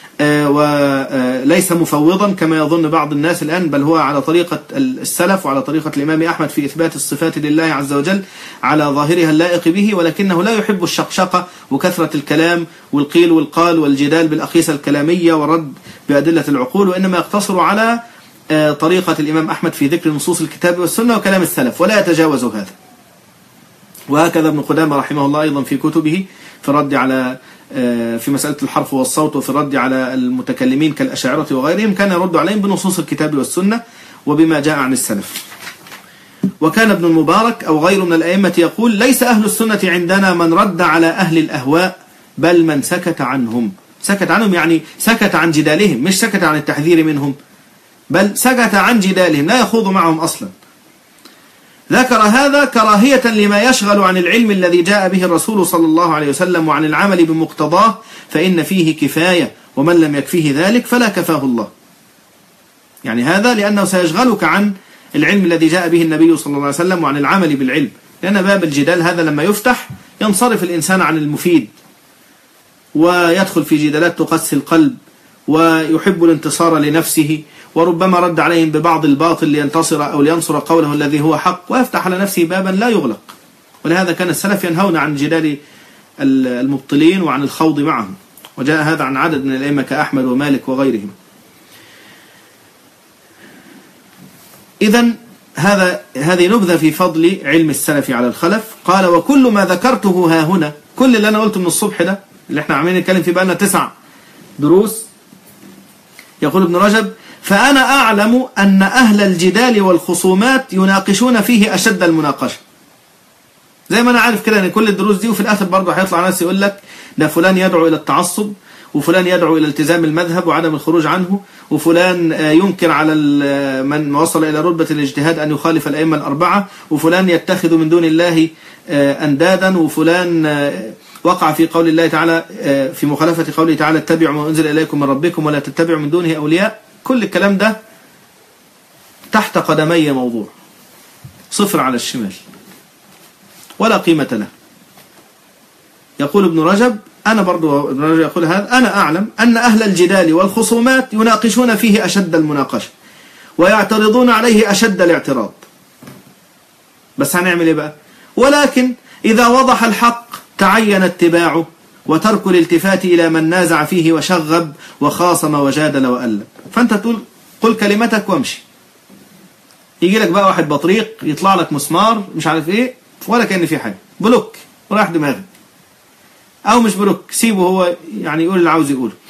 وليس مفوضا كما يظن بعض الناس الآن، بل هو على طريقة السلف وعلى طريقة الإمام أحمد في إثبات الصفات لله عز وجل على ظاهرها اللائق به، ولكنه لا يحب الشقشقة وكثرة الكلام والقيل والقال والجدال بالأقيسة الكلامية والرد بأدلة العقول، وإنما يقتصر على طريقة الإمام أحمد في ذكر نصوص الكتاب والسنة وكلام السلف ولا يتجاوز هذا. وهكذا ابن قدامة رحمه الله أيضا في كتبه في الرد على في مسألة الحرف والصوت وفي الرد على المتكلمين كالأشاعرة وغيرهم كان يرد عليهم بنصوص الكتاب والسنة وبما جاء عن السلف. وكان ابن المبارك أو غيره من الأئمة يقول: ليس أهل السنة عندنا من رد على أهل الأهواء، بل من سكت عنهم. سكت عنهم يعني سكت عن جدالهم، مش سكت عن التحذير منهم، بل سكت عن جدالهم، لا يخوض معهم أصلا. ذكر هذا كراهية لما يشغل عن العلم الذي جاء به الرسول صلى الله عليه وسلم وعن العمل بمقتضاه، فإن فيه كفاية، ومن لم يكفيه ذلك فلا كفاه الله. يعني هذا لأنه سيشغلك عن العلم الذي جاء به النبي صلى الله عليه وسلم وعن العمل بالعلم، لأن باب الجدال هذا لما يفتح ينصرف الإنسان عن المفيد ويدخل في جدالات تقسي القلب، ويحب الانتصار لنفسه، وربما رد عليهم ببعض الباطل لينتصر أو لينصر قوله الذي هو حق، ويفتح على نفسه بابا لا يغلق. ولهذا كان السلف ينهون عن جدال المبطلين وعن الخوض معهم، وجاء هذا عن عدد من الأئمة كأحمد ومالك وغيرهم. إذن هذه نبذة في فضل علم السلف على الخلف. قال: وكل ما ذكرته ها هنا، كل اللي أنا قلته من الصبح ده اللي احنا عاملين نتكلم فيه بقالنا 9 دروس، يقول ابن رجب: فأنا أعلم أن أهل الجدال والخصومات يناقشون فيه أشد المناقشة. زي ما أنا عارف كده أن كل الدروس دي، وفي الآخر برضه هيطلع ناس يقول لك ده فلان يدعو إلى التعصب، وفلان يدعو إلى التزام المذهب وعدم الخروج عنه، وفلان ينكر على من وصل إلى رتبة الاجتهاد أن يخالف الأئمة الأربعة، وفلان يتخذ من دون الله أندادا، وفلان وقع في قول الله تعالى في مخالفة قوله تعالى: اتبعوا ما أنزل إليكم من ربكم ولا تتبعوا من دونه أولياء. كل الكلام ده تحت قدمي موضوع، صفر على الشمال ولا قيمة له. يقول ابن رجب، أنا برضو ابن رجب يقول هذا: أنا أعلم أن أهل الجدال والخصومات يناقشون فيه أشد المناقشة ويعترضون عليه أشد الاعتراض. بس هنعمل إيه بقى؟ ولكن إذا وضح الحق تعين اتباعه وترك الالتفات إلى من نازع فيه وشغب وخاصم وجادل وألب. فأنت تقول قل كلمتك وامشي. يجي لك بقى واحد بطريق يطلع لك مسمار مش عارف إيه، ولا كأن في حاجة، بلوك وراح دماغك، أو مش بلوك، سيبه هو يعني يقول اللي عاوز يقوله.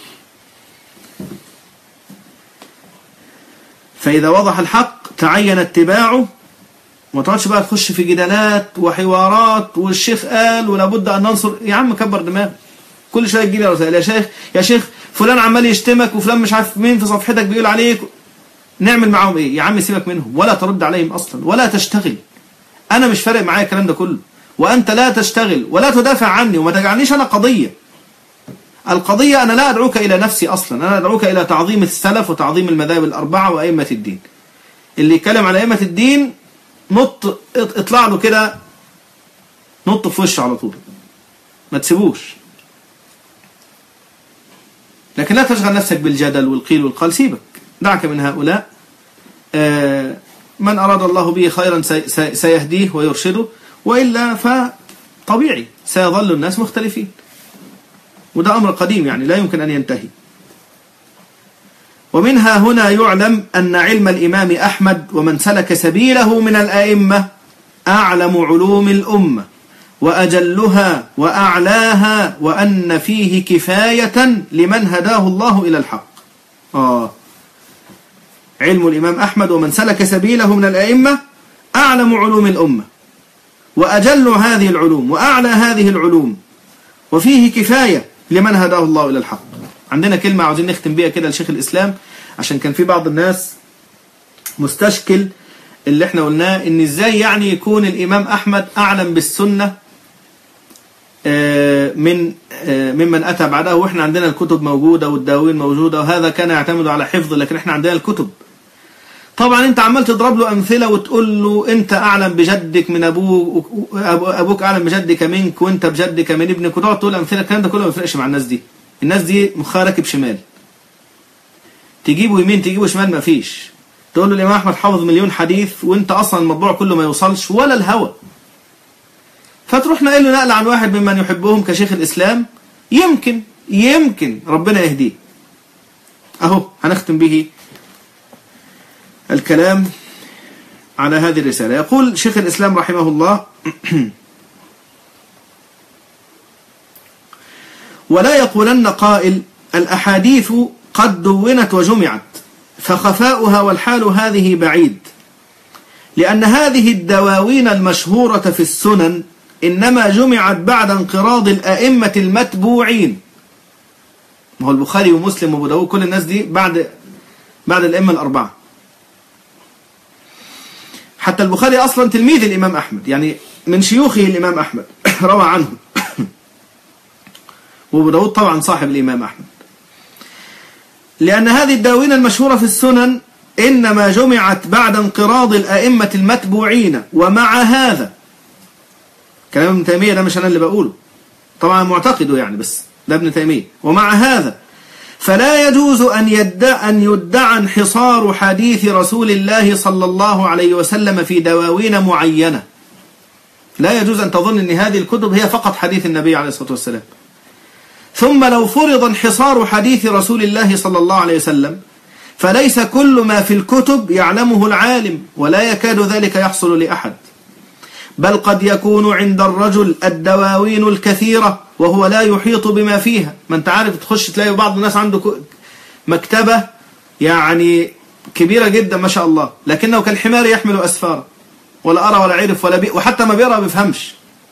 فإذا وضح الحق تعين اتباعه، وما تقعدش بقى تخش في جدالات وحوارات والشيخ قال ولابد أن ننصر. يا عم كبر دماغك، كل شويه تجي لي رسائل: يا شيخ فلان عمال يشتمك، وفلان مش عارف مين في صفحتك بيقول عليك، نعمل معاهم ايه؟ يا عم سيبك منهم، ولا ترد عليهم اصلا، ولا تشتغل. انا مش فارق معايا الكلام ده كله، وانت لا تشتغل ولا تدافع عني، وما تجعلنيش انا قضيه. القضيه انا لا ادعوك الى نفسي اصلا، انا ادعوك الى تعظيم السلف وتعظيم المذاهب الاربعه وائمه الدين. اللي يتكلم على ائمه الدين نط اطلع له كده، نط في وشه على طول، ما تسيبوش. لكن لا تشغل نفسك بالجدل والقيل والقال، سيبك، دعك من هؤلاء. من أراد الله به خيرا سيهديه ويرشده، وإلا فطبيعي سيظل الناس مختلفين، وده أمر قديم يعني لا يمكن أن ينتهي. ومنها هنا يعلم أن علم الإمام أحمد ومن سلك سبيله من الأئمة أعلم علوم الأمة وأجلها وأعلاها، وأن فيه كفاية لمن هداه الله إلى الحق. علم الإمام أحمد ومن سلك سبيله من الأئمة أعلم علوم الأمة وأجل هذه العلوم وأعلى هذه العلوم، وفيه كفاية لمن هداه الله إلى الحق. عندنا كلمة عاوزين نختم بيها كده لشيخ الإسلام، عشان كان في بعض الناس مستشكل اللي احنا قلناه، ان ازاي يعني يكون الإمام أحمد أعلم بالسنة ممن أتى بعده، وإحنا عندنا الكتب موجودة والدواوين موجودة، وهذا كان يعتمد على حفظ، لكن إحنا عندنا الكتب. طبعا أنت عمال تضرب له أمثلة وتقول له أنت أعلم بجدك من أبوك أعلم بجدك منك، وأنت بجدك من ابنك، وتقعد تقول أمثلة. الكلام ده كله ما يفرقش مع الناس دي. الناس دي مخها راكب شمال، تجيبه يمين تجيبه شمال، ما فيش. تقول له الإمام أحمد حافظ 1,000,000 حديث، وأنت أصلا المطبوع كله ما يوصلش ولا الهوى. فتروح نقل له نقل عن واحد ممن يحبهم كشيخ الإسلام، يمكن ربنا يهديه. أهو هنختم به الكلام على هذه الرسالة. يقول شيخ الإسلام رحمه الله: ولا يقولن قائل الأحاديث قد دونت وجمعت، فخفاؤها والحال هذه بعيد، لأن هذه الدواوين المشهورة في السنن إنما جمعت بعد انقراض الأئمة المتبوعين. ما هو البخاري ومسلم وابو داود كل الناس دي بعد الأئمة الأربعة، حتى البخاري أصلا تلميذ الإمام أحمد، يعني من شيوخه الإمام أحمد روى عنه. وابو داود طبعا صاحب الإمام أحمد. لأن هذه الدواوين المشهورة في السنن إنما جمعت بعد انقراض الأئمة المتبوعين، ومع هذا كلام ابن تيمية ده مش أنا اللي بقوله طبعا معتقده يعني، بس ده ابن تيمية. ومع هذا فلا يجوز أن يدعى انحصار حديث رسول الله صلى الله عليه وسلم في دواوين معينة. لا يجوز أن تظن أن هذه الكتب هي فقط حديث النبي عليه الصلاة والسلام. ثم لو فرض انحصار حديث رسول الله صلى الله عليه وسلم فليس كل ما في الكتب يعلمه العالم، ولا يكاد ذلك يحصل لأحد، بل قد يكون عند الرجل الدواوين الكثيرة وهو لا يحيط بما فيها. ما انت عارف تخش تلاقي بعض الناس عنده مكتبة يعني كبيرة جدا ما شاء الله، لكنه كالحمار يحمل أسفارا، ولا أرى ولا عرف ولا بي، وحتى ما بيقرأ بيفهمش.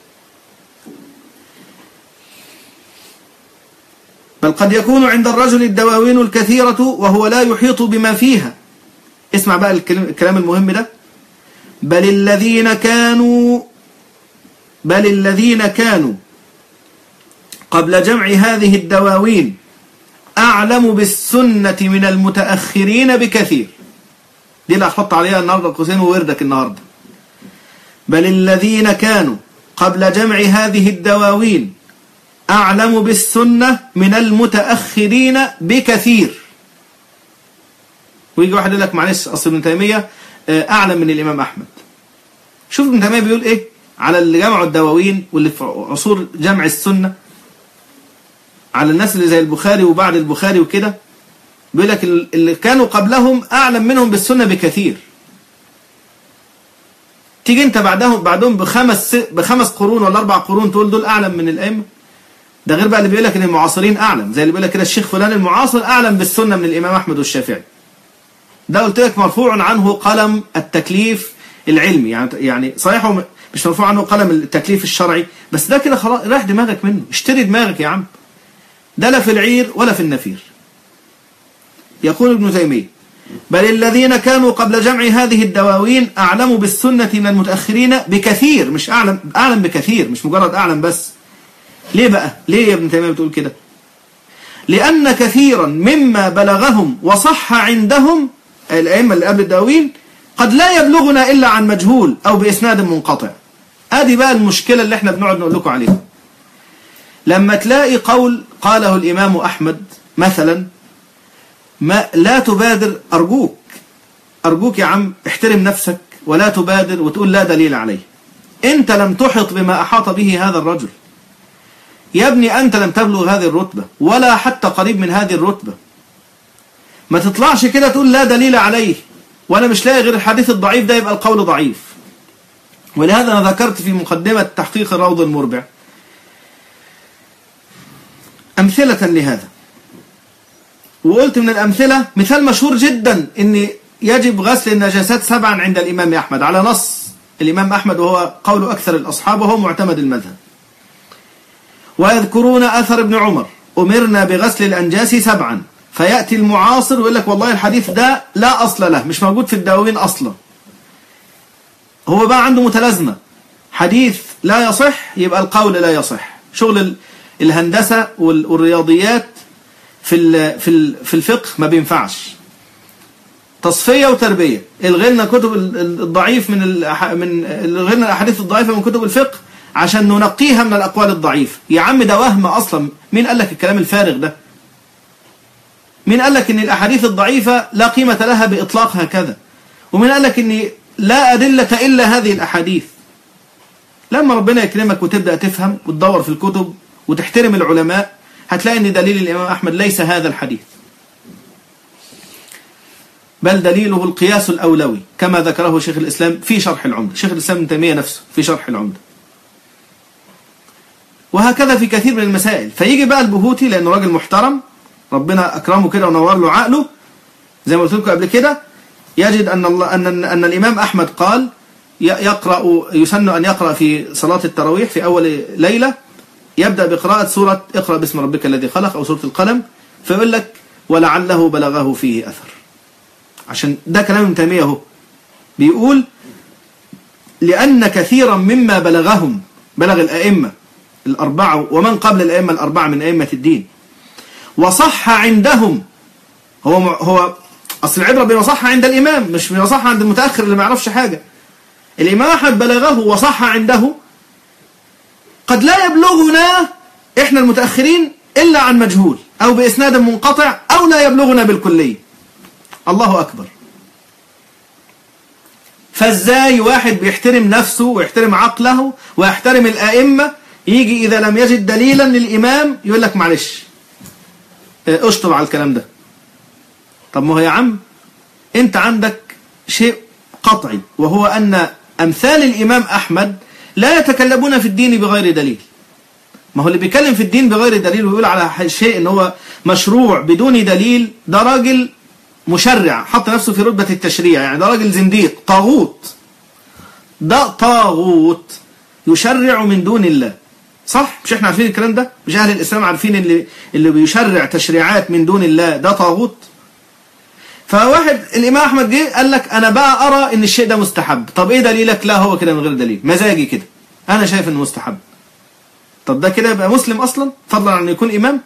بل قد يكون عند الرجل الدواوين الكثيرة وهو لا يحيط بما فيها. اسمع بقى الكلام المهم ده. بل الذين كانوا قبل جمع هذه الدواوين أعلم بالسنة من المتأخرين بكثير. دي اللي هحط عليها النهاردة قوسين ووردك النهاردة. بل الذين كانوا قبل جمع هذه الدواوين أعلم بالسنة من المتأخرين بكثير. ويجي واحد يقول لك معلش أصل ابن تيمية أعلم من الإمام أحمد. شوف ابن تيمية بيقول إيه على اللي جمعوا الدواوين واللي في عصور جمع السنة، على الناس اللي زي البخاري وبعد البخاري وكده. بيقول لك اللي كانوا قبلهم أعلم منهم بالسنة بكثير. تيجي أنت بعدهم بخمس قرون ولا 4 قرون تقول دول أعلم من الأئمة؟ ده غير بقى اللي بيقول لك ان المعاصرين اعلم، زي اللي بيقول لك كده الشيخ فلان المعاصر اعلم بالسنه من الامام احمد والشافعي. ده قلت لك مرفوع عنه قلم التكليف العلمي، يعني صحيح مش مرفوع عنه قلم التكليف الشرعي، بس ده كده خلاص راح دماغك منه، اشتري دماغك يا عم. ده لا في العير ولا في النفير. يقول ابن تيمية: بل الذين كانوا قبل جمع هذه الدواوين أعلم بالسنة من المتأخرين بكثير. مش أعلم بكثير، مش مجرد أعلم بس. ليه بقى؟ ليه يا ابن تيمية بتقول كده؟ لأن كثيرا مما بلغهم وصح عندهم الأئمة اللي قبل الدواوين قد لا يبلغنا إلا عن مجهول أو بإسناد منقطع. ادي بقى المشكلة اللي احنا بنقعد نقول لكم عليها. لما تلاقي قول قاله الإمام أحمد مثلا، ما لا تبادر، أرجوك يا عم احترم نفسك ولا تبادر وتقول لا دليل عليه. أنت لم تحط بما أحاط به هذا الرجل يا ابني، أنت لم تبلغ هذه الرتبة ولا حتى قريب من هذه الرتبة. ما تطلعش كده تقول لا دليل عليه وأنا مش لاقي غير الحديث الضعيف ده، يبقى القول ضعيف. ولهذا أنا ذكرت في مقدمة تحقيق الروض المربع أمثلة لهذا، وقلت من الأمثلة مثال مشهور جدا إن يجب غسل النجاسات 7 عند الإمام أحمد على نص الإمام أحمد، وهو قول أكثر الأصحاب وهو معتمد المذهب. ويذكرون أثر ابن عمر: أمرنا بغسل الأنجاس 7، فيأتي المعاصر ويقول لك والله الحديث ده لا أصل له، مش موجود في الدواوين أصلا. هو بقى عنده متلازمة، حديث لا يصح يبقى القول لا يصح. شغل الهندسة والرياضيات في الفقه ما بينفعش. تصفية وتربية، الغينا كتب الضعيف الغينا الأحاديث الضعيفة من كتب الفقه عشان ننقيها من الأقوال الضعيفة. يا عم ده وهم أصلا. مين قال لك الكلام الفارغ ده؟ مين قال لك ان الأحاديث الضعيفة لا قيمة لها بإطلاق هكذا؟ ومين قال لك ان لا أدلة إلا هذه الأحاديث؟ لما ربنا يكرمك وتبدأ تفهم وتدور في الكتب وتحترم العلماء هتلاقي ان دليل الإمام أحمد ليس هذا الحديث، بل دليله القياس الأولوي كما ذكره شيخ الإسلام في شرح العمدة، شيخ الإسلام ابن تيمية نفسه في شرح العمدة. وهكذا في كثير من المسائل. فيجي بقى البهوتي لأنه راجل محترم ربنا أكرمه كده ونور له عقله، زي ما قلت لكم قبل كده، يجد أن الإمام أحمد قال يسن أن يقرأ في صلاة التراويح في أول ليلة، يبدأ بقراءة سورة اقرأ باسم ربك الذي خلق أو سورة القلم، فيقول لك ولعله بلغه فيه أثر. عشان ده كلام ابن تيمية اهو، بيقول لأن كثيرا مما بلغ الأئمة الأربعة ومن قبل الأئمة الأربعة من أئمة الدين وصح عندهم، هو أصل العبرة بما صح عند الإمام مش بما صح عند المتأخر اللي ما يعرفش حاجة. الإمام أحمد بلغه وصح عنده، قد لا يبلغنا إحنا المتأخرين إلا عن مجهول أو بإسناد منقطع أو لا يبلغنا بالكلية. الله أكبر. فازاي واحد بيحترم نفسه ويحترم عقله ويحترم الأئمة يجي إذا لم يجد دليلا للإمام يقول لك معلش اشطب على الكلام ده؟ طب ما هو يا عم انت عندك شيء قطعي، وهو أن أمثال الإمام أحمد لا يتكلمون في الدين بغير دليل. ما هو اللي بيتكلم في الدين بغير دليل ويقول على شيء ان هو مشروع بدون دليل ده راجل مشرع حط نفسه في رتبة التشريع، يعني ده راجل زنديق طاغوت، ده طاغوت يشرع من دون الله. صح؟ مش احنا عارفين الكلام ده؟ مش أهل الإسلام عارفين اللي بيشرع تشريعات من دون الله ده طاغوت؟ فواحد الإمام أحمد جه قال لك أنا بقى أرى إن الشيء ده مستحب. طب إيه دليلك؟ لا هو كده من غير دليل، مزاجي كده، أنا شايف إنه مستحب. طب ده كده يبقى مسلم أصلا فضلا عن أن يكون إمام؟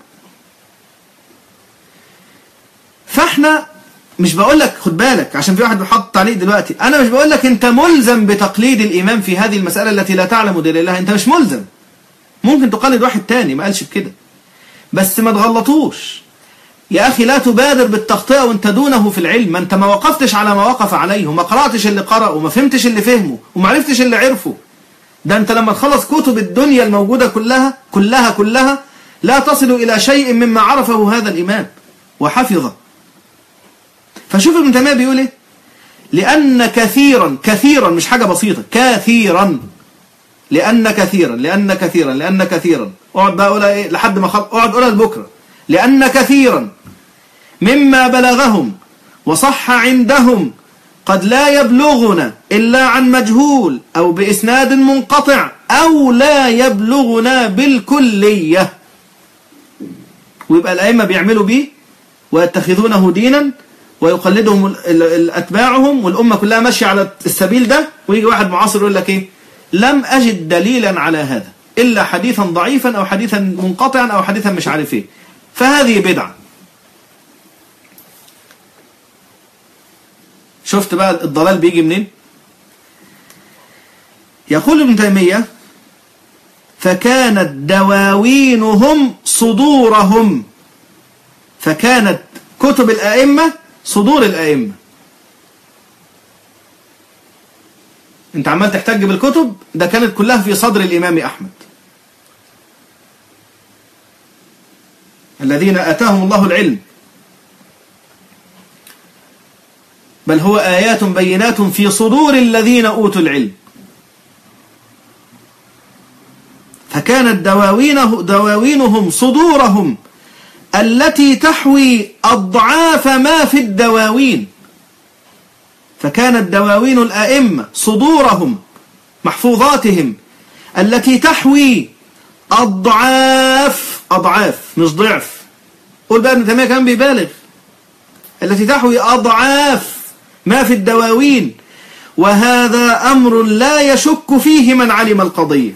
فإحنا مش بقول لك خد بالك عشان في واحد بيحط تعليق دلوقتي، أنا مش بقول لك أنت ملزم بتقليد الإمام في هذه المسألة التي لا تعلم دليلها، أنت مش ملزم، ممكن تقلد واحد تاني ما قالش بكده، بس ما تغلطوش يا أخي. لا تبادر بالتخطئة وانت دونه في العلم، ما انت ما وقفتش على ما وقف عليه وما قرأتش اللي قرأه وما فهمتش اللي فهمه وما عرفتش اللي عرفه. ده انت لما تخلص كتب الدنيا الموجودة كلها لا تصل إلى شيء مما عرفه هذا الإمام وحفظه. فشوف ابن تيمية بيقول ايه؟ لأن كثيرا مش حاجة بسيطة، كثيرا لأن كثيرا اقعد بقى اقولها ايه لحد ما اقعد اقولها لبكره. لأن كثيرا مما بلغهم وصح عندهم قد لا يبلغنا إلا عن مجهول أو بإسناد منقطع أو لا يبلغنا بالكلية. ويبقى الأئمة بيعملوا بيه ويتخذونه دينا ويقلدهم أتباعهم والأمة كلها ماشية على السبيل ده، ويجي واحد معاصر يقول لك إيه؟ لم أجد دليلا على هذا إلا حديثا ضعيفا أو حديثا منقطعا أو حديثا مش عارف إيه، فهذه بدعة. شفت بقى الضلال بيجي منين؟ يقول ابن تيمية فكانت دواوينهم صدورهم، فكانت كتب الأئمة صدور الأئمة. انت عمال تحتج بالكتب، ده كانت كلها في صدر الإمام أحمد الذين آتاهم الله العلم، بل هو آيات بينات في صدور الذين أوتوا العلم. فكانت دواوينهم صدورهم التي تحوي أضعاف ما في الدواوين. فكانت دواوين الأئمة صدورهم محفوظاتهم التي تحوي أضعاف مش ضعف، قول بقى ابن تيمية كان بيبالغ، التي تحوي أضعاف ما في الدواوين، وهذا أمر لا يشك فيه من علم القضية.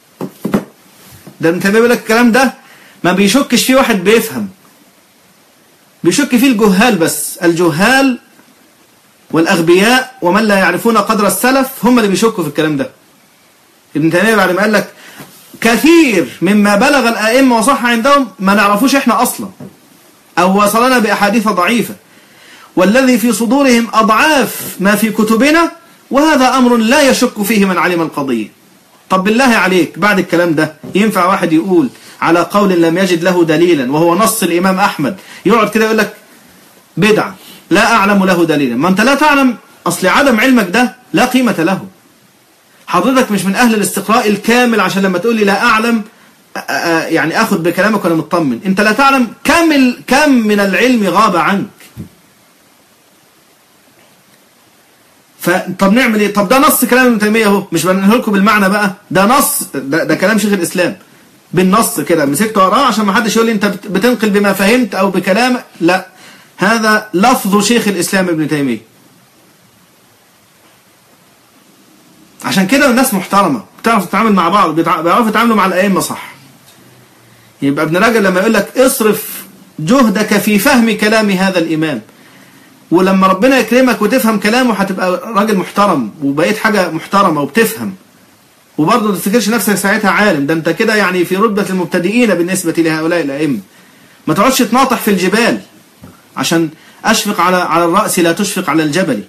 ده ابن تيمية بيقول لك الكلام ده ما بيشكش فيه واحد بيفهم، بيشك فيه الجهال بس، الجهال والأغبياء ومن لا يعرفون قدر السلف هم اللي بيشكوا في الكلام ده. ابن تيمية بعد ما قال لك كثير مما بلغ الأئمة وصح عندهم ما نعرفوش احنا أصلا أو وصلنا بأحاديث ضعيفة، والذي في صدورهم أضعاف ما في كتبنا، وهذا أمر لا يشك فيه من علم القضية. طب بالله عليك بعد الكلام ده ينفع واحد يقول على قول لم يجد له دليلا وهو نص الإمام أحمد يقعد كده يقول لك بدعة لا أعلم له دليلا؟ ما أنت لا تعلم، أصل عدم علمك ده لا قيمة له. حضرتك مش من أهل الاستقراء الكامل عشان لما تقول لي لا أعلم يعني أخذ بكلامك وأنا مطمن. أنت لا تعلم كم من العلم غاب عنك. طب نعمل ايه؟ طب ده نص كلام ابن تيمية اهو، مش بنقله لكم بالمعنى بقى، ده نص، ده كلام شيخ الإسلام بالنص كده، مسكت وراه عشان ما حدش يقول لي انت بتنقل بما فهمت او بكلام، لا، هذا لفظ شيخ الإسلام ابن تيمية. عشان كده الناس محترمة بتعرف تتعامل مع بعض، بيعرفوا يتعاملوا مع الأئمة صح. يبقى ابن رجب لما يقول لك اصرف جهدك في فهم كلام هذا الإمام، ولما ربنا يكرمك وتفهم كلامه هتبقى راجل محترم وبقيت حاجة محترمة وبتفهم، وبرضه ما تفتكرش نفسك ساعتها عالم، ده انت كده يعني في رتبة المبتدئين بالنسبة لهؤلاء الأئمة. ما تقعدش تناطح في الجبال، عشان أشفق على الرأس لا تشفق على الجبل.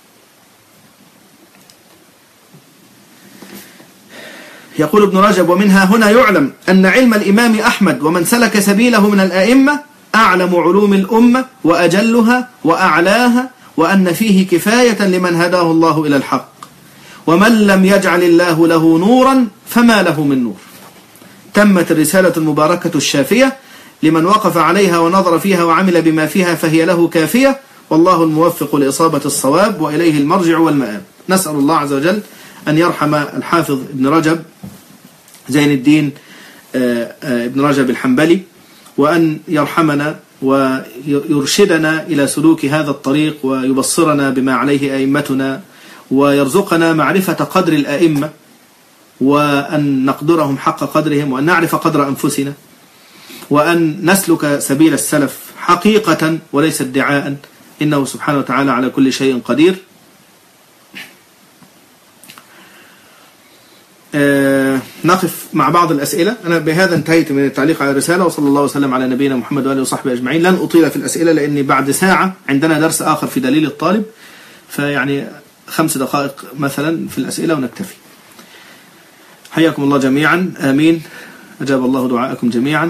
يقول ابن رجب: ومنها هنا يعلم أن علم الإمام أحمد ومن سلك سبيله من الآئمة أعلم علوم الأمة وأجلها وأعلاها، وأن فيه كفاية لمن هداه الله إلى الحق، ومن لم يجعل الله له نورا فما له من نور. تمت الرسالة المباركة الشافية لمن وقف عليها ونظر فيها وعمل بما فيها، فهي له كافية، والله الموفق لإصابة الصواب وإليه المرجع والمآب. نسأل الله عز وجل أن يرحم الحافظ ابن رجب زين الدين ابن رجب الحنبلي، وأن يرحمنا ويرشدنا إلى سلوك هذا الطريق، ويبصرنا بما عليه أئمتنا، ويرزقنا معرفة قدر الأئمة، وأن نقدرهم حق قدرهم، وأن نعرف قدر أنفسنا، وأن نسلك سبيل السلف حقيقة وليس ادعاء، إنه سبحانه وتعالى على كل شيء قدير. نقف مع بعض الأسئلة. أنا بهذا انتهيت من التعليق على الرسالة، وصلى الله وسلم على نبينا محمد وآله وصحبه أجمعين. لن أطيل في الأسئلة لأني بعد ساعة عندنا درس آخر في دليل الطالب، فيعني 5 دقائق مثلا في الأسئلة ونكتفي. حياكم الله جميعا، آمين، أجاب الله دعاءكم جميعا.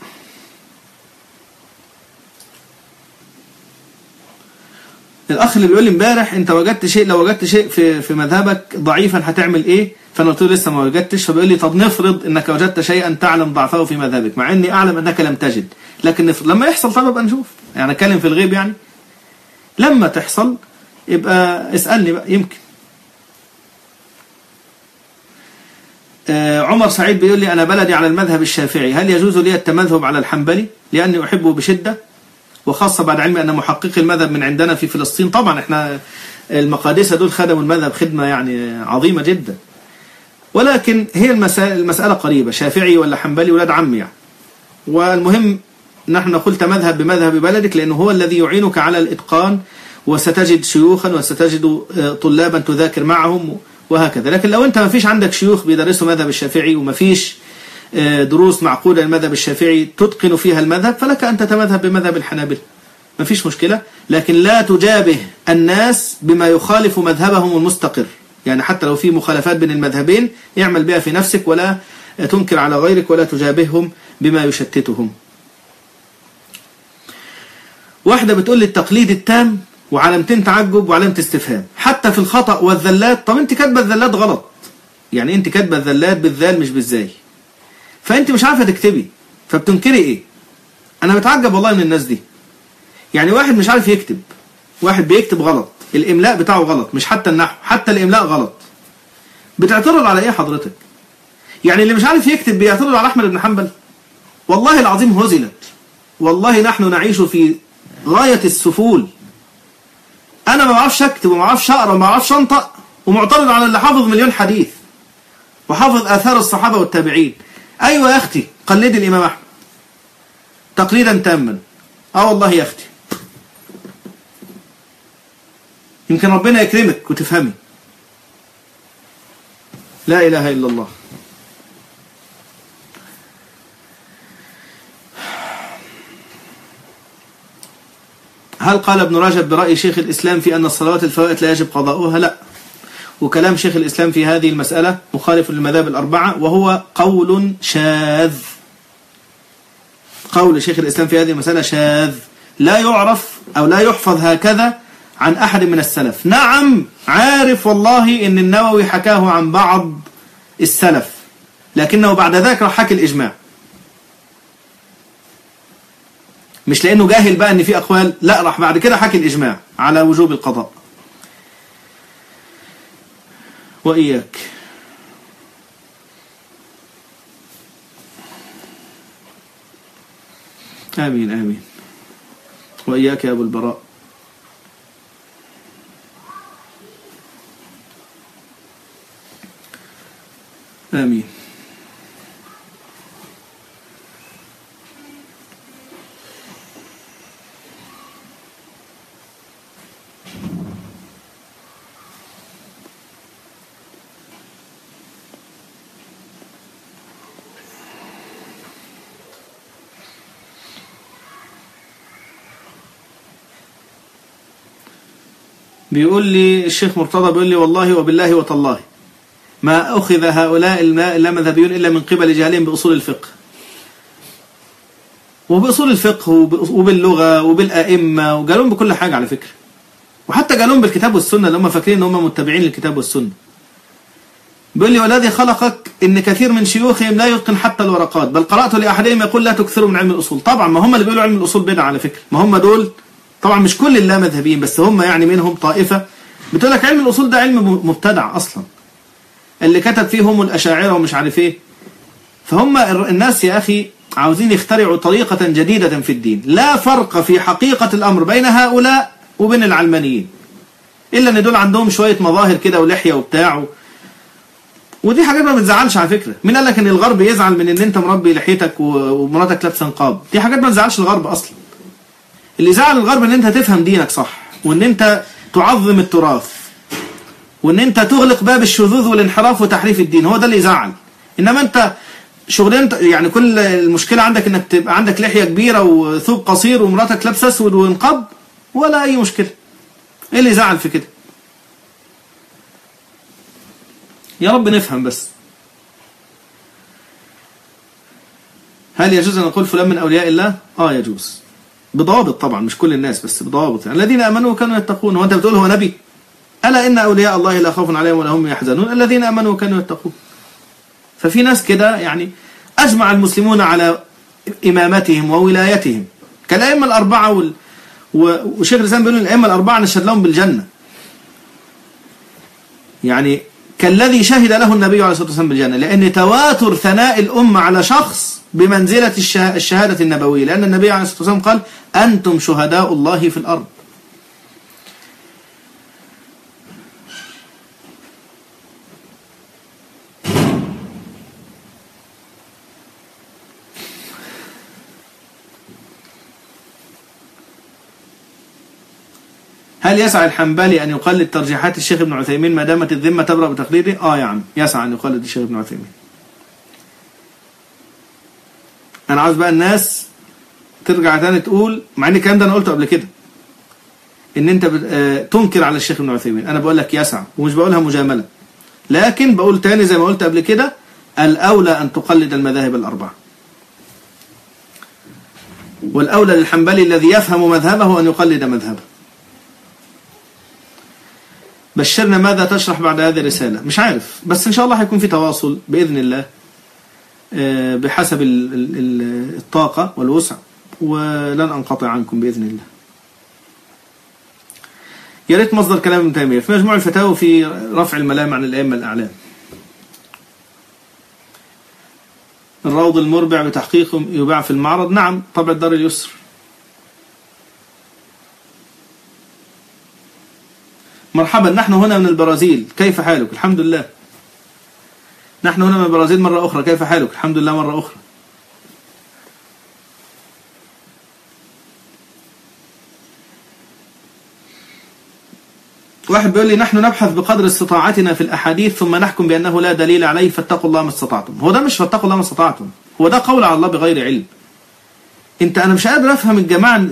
الأخ اللي بيقول لي امبارح أنت وجدت شيء، لو وجدت شيء في مذهبك ضعيفا هتعمل إيه؟ فأنا قلت له لسه ما وجدتش. فبيقول لي طب نفرض أنك وجدت شيئا تعلم ضعفه في مذهبك، مع أني أعلم أنك لم تجد، لكن نفرض لما يحصل طب أبقى نشوف، يعني أتكلم في الغيب يعني. لما تحصل يبقى اسألني بقى يمكن. عمر سعيد بيقول لي أنا بلدي على المذهب الشافعي، هل يجوز لي التمذهب على الحنبلي لأني أحبه بشدة، وخاصة بعد علمي أن محققي المذهب من عندنا في فلسطين؟ طبعا احنا المقادسة دول خدموا المذهب خدمة يعني عظيمة جدا، ولكن هي المسألة قريبة، شافعي ولا حنبلي ولاد عمي يعني. والمهم نحن نقول تمذهب بمذهب بلدك، لأنه هو الذي يعينك على الإتقان، وستجد شيوخا وستجد طلابا تذاكر معهم وهكذا. لكن لو أنت ما فيش عندك شيوخ بيدرسوا مذهب الشافعي، وما فيش دروس معقودة المذهب الشافعي تتقن فيها المذهب، فلك أن تتمذهب بمذهب الحنابلة، ما فيش مشكلة. لكن لا تجابه الناس بما يخالف مذهبهم المستقر، يعني حتى لو في مخالفات بين المذهبين اعمل بها في نفسك، ولا تنكر على غيرك، ولا تجابههم بما يشتتهم. واحدة بتقول لي التقليد التام وعلامتين تعجب وعلامة استفهام حتى في الخطأ والذلات. طب انت كاتبه الذلات غلط، يعني انت كاتبه الذلات بالذال مش بالزاي، فانت مش عارفه تكتبي، فبتنكري ايه؟ انا بتعجب والله من الناس دي. يعني واحد مش عارف يكتب، واحد بيكتب غلط، الاملاء بتاعه غلط، مش حتى النحو، حتى الاملاء غلط، بتعترض على ايه حضرتك؟ يعني اللي مش عارف يكتب بيعترض على احمد بن حنبل؟ والله العظيم هزلت، والله نحن نعيش في غاية السفول. انا ما بعرفش اكتب وما بعرفش اقرا وما بعرفش انطق، ومعترض على اللي حافظ مليون حديث وحافظ اثار الصحابة والتابعين. ايوه يا اختي قلدي الامام احمد تقليدا تاما، والله يا اختي يمكن ربنا يكرمك وتفهمي. لا اله الا الله. هل قال ابن رجب برأي شيخ الإسلام في أن الصلوات الفوائت لا يجب قضاؤها؟ لا، وكلام شيخ الإسلام في هذه المسألة مخالف للمذاهب الأربعة، وهو قول شاذ. قول شيخ الإسلام في هذه المسألة شاذ، لا يعرف أو لا يحفظ هكذا عن أحد من السلف. نعم عارف والله إن النووي حكاه عن بعض السلف، لكنه بعد ذاك راح حكي الإجماع، مش لأنه جاهل بقى إن في أقوال، لا، راح بعد كده حكي الإجماع على وجوب القضاء. وإياك. آمين آمين. وإياك يا أبو البراء. آمين. بيقول لي الشيخ مرتضى، بيقول لي والله وبالله وتالله ما أخذ هؤلاء اللامذهبيون إلا من قبل جهلهم بأصول الفقه، وبأصول الفقه وباللغة وبالأئمة، وقالون بكل حاجة على فكرة، وحتى قالون بالكتاب والسنة اللي هم فاكرين ان هم متبعين للكتاب والسنة. بيقول لي والذي خلقك إن كثير من شيوخهم لا يتقن حتى الورقات، بل قرأت لأحدهم يقول لا تكثروا من علم الأصول. طبعا ما هم اللي بيقولوا علم الأصول بدعة على فكرة، ما هم دول طبعا مش كل اللامذهبيين، بس هم يعني منهم طائفة بتقول لك علم الأصول ده علم مبتدع أصلا، اللي كتب فيه هم الأشاعرة ومش عارف ايه. فهم الناس يا أخي عاوزين يخترعوا طريقة جديدة في الدين، لا فرق في حقيقة الأمر بين هؤلاء وبين العلمانيين، إلا أن دول عندهم شوية مظاهر كده ولحية وبتاع، ودي حاجات ما بتزعلش على فكرة. مين قال لك ان الغرب يزعل من ان انت مربي لحيتك ومراتك لابسه نقاب؟ دي حاجات ما تزعلش الغرب اصلا. اللي زعل الغرب ان انت تفهم دينك صح، وان انت تعظم التراث، وان انت تغلق باب الشذوذ والانحراف وتحريف الدين، هو ده اللي يزعل. انما انت شغلين يعني كل المشكلة عندك انك تبقى عندك لحية كبيرة وثوب قصير ومراتك لابسه اسود ونقاب، ولا اي مشكلة. ايه اللي يزعل في كده؟ يا رب نفهم بس. هل يجوز أن نقول فلان من أولياء الله؟ يجوز بضوابط طبعا، مش كل الناس بس بضوابط. يعني الذين آمنوا وكانوا يتقون، وأنت بتقول هو نبي؟ ألا إن أولياء الله لا خوف عليهم ولا هم يحزنون الذين آمنوا وكانوا يتقون. ففي ناس كده يعني أجمع المسلمون على إمامتهم وولايتهم كالأئمة الأربعة وشيخ الإسلام بيقول الأئمة الأربعة نشهد لهم بالجنة، يعني كالذي شهد له النبي عليه الصلاة والسلام بالجنة، لأن تواتر ثناء الأمة على شخص بمنزلة الشهادة النبوية، لأن النبي عليه الصلاة والسلام قال أنتم شهداء الله في الأرض. هل يسعى الحنبلي أن يقلد ترجيحات الشيخ ابن عثيمين ما دامت الذمة تبرأ بتقليده؟ يا عم يسعى أن يقلد الشيخ ابن عثيمين. أنا عاوز بقى الناس ترجع تاني تقول، مع ان الكلام ده أنا قلته قبل كده، إن أنت تنكر على الشيخ ابن عثيمين. أنا بقول لك يسعى، ومش بقولها مجاملة، لكن بقول تاني زي ما قلت قبل كده، الأولى أن تقلد المذاهب الأربعة، والأولى للحنبلي الذي يفهم مذهبه أن يقلد مذهبه. بشرنا ماذا تشرح بعد هذه الرسالة؟ مش عارف، بس إن شاء الله هيكون في تواصل بإذن الله بحسب الطاقة والوسع، ولن أنقطع عنكم بإذن الله. يا ريت مصدر كلام ابن تيمية في مجموع الفتاوى في رفع الملام عن الأئمة الأعلام. الروض المربع بتحقيق يباع في المعرض، نعم طبع الدار اليسر. مرحبا، نحن هنا من البرازيل، كيف حالك؟ الحمد لله. نحن هنا من البرازيل مرة أخرى، كيف حالك؟ الحمد لله مرة أخرى. واحد بيقول لي نحن نبحث بقدر استطاعتنا في الأحاديث ثم نحكم بأنه لا دليل عليه فاتقوا الله ما استطعتم. هو ده مش فاتقوا الله ما استطعتم، هو ده قول على الله بغير علم. أنا مش قادر أفهم الجماعة.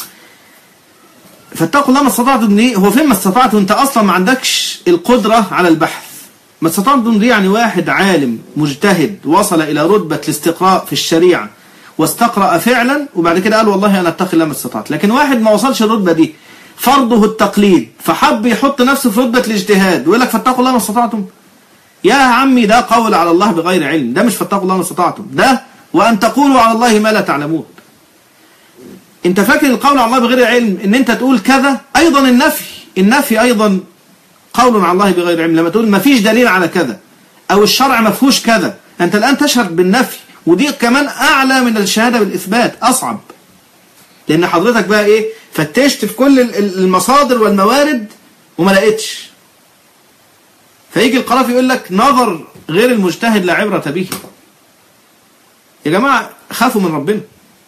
فاتقوا الله ما استطعتم دي، هو فين ما استطعتم؟ أنت أصلا ما عندكش القدرة على البحث. ما استطعتم دي يعني واحد عالم مجتهد وصل إلى رتبة الاستقراء في الشريعة واستقرأ فعلا، وبعد كده قال والله أنا أتقي الله ما استطعت. لكن واحد ما وصلش الرتبة دي، فرضه التقليد، فحب يحط نفسه في رتبة الاجتهاد ويقول لك فاتقوا الله ما استطعتم. يا عمي ده قول على الله بغير علم، ده مش فاتقوا الله ما استطعتم، ده وأن تقولوا على الله ما لا تعلمون. انت فاكر القول على الله بغير علم ان انت تقول كذا؟ ايضا النفي ايضا قول على الله بغير علم. لما تقول ما فيش دليل على كذا او الشرع ما فيهوش كذا، انت الان تشهد بالنفي، ودي كمان اعلى من الشهاده بالاثبات، اصعب. لان حضرتك بقى ايه؟ فتشت في كل المصادر والموارد وما لقيتش، فيجي القرافي يقول لك نظر غير المجتهد لا عبرة به. يا جماعة خافوا من ربنا.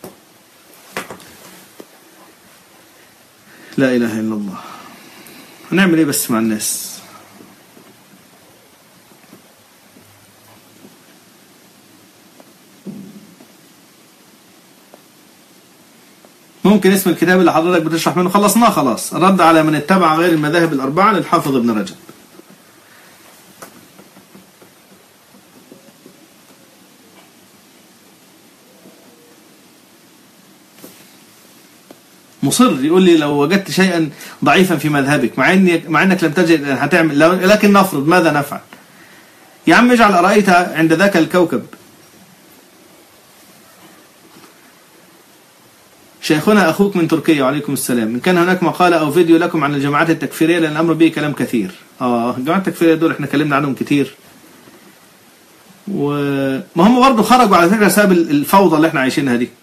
لا إله إلا الله. هنعمل إيه بس مع الناس؟ ممكن اسم الكتاب اللي حضرتك بتشرح منه خلصناه خلاص، الرد على من اتبع غير المذاهب الأربعة للحافظ ابن رجب. مصر يقول لي لو وجدت شيئا ضعيفا في مذهبك مع انك لم تجد هتعمل، لكن نفرض ماذا نفعل؟ يا عم اجعل أرأيت عند ذاك الكوكب. شيخنا أخوك من تركيا وعليكم السلام، إن كان هناك مقالة أو فيديو لكم عن الجماعات التكفيرية لأن الأمر به كلام كثير. الجماعات التكفيرية دول احنا كلمنا عنهم كثير، وما هم برضه خرجوا على فكرة بسبب الفوضى اللي احنا عايشينها دي.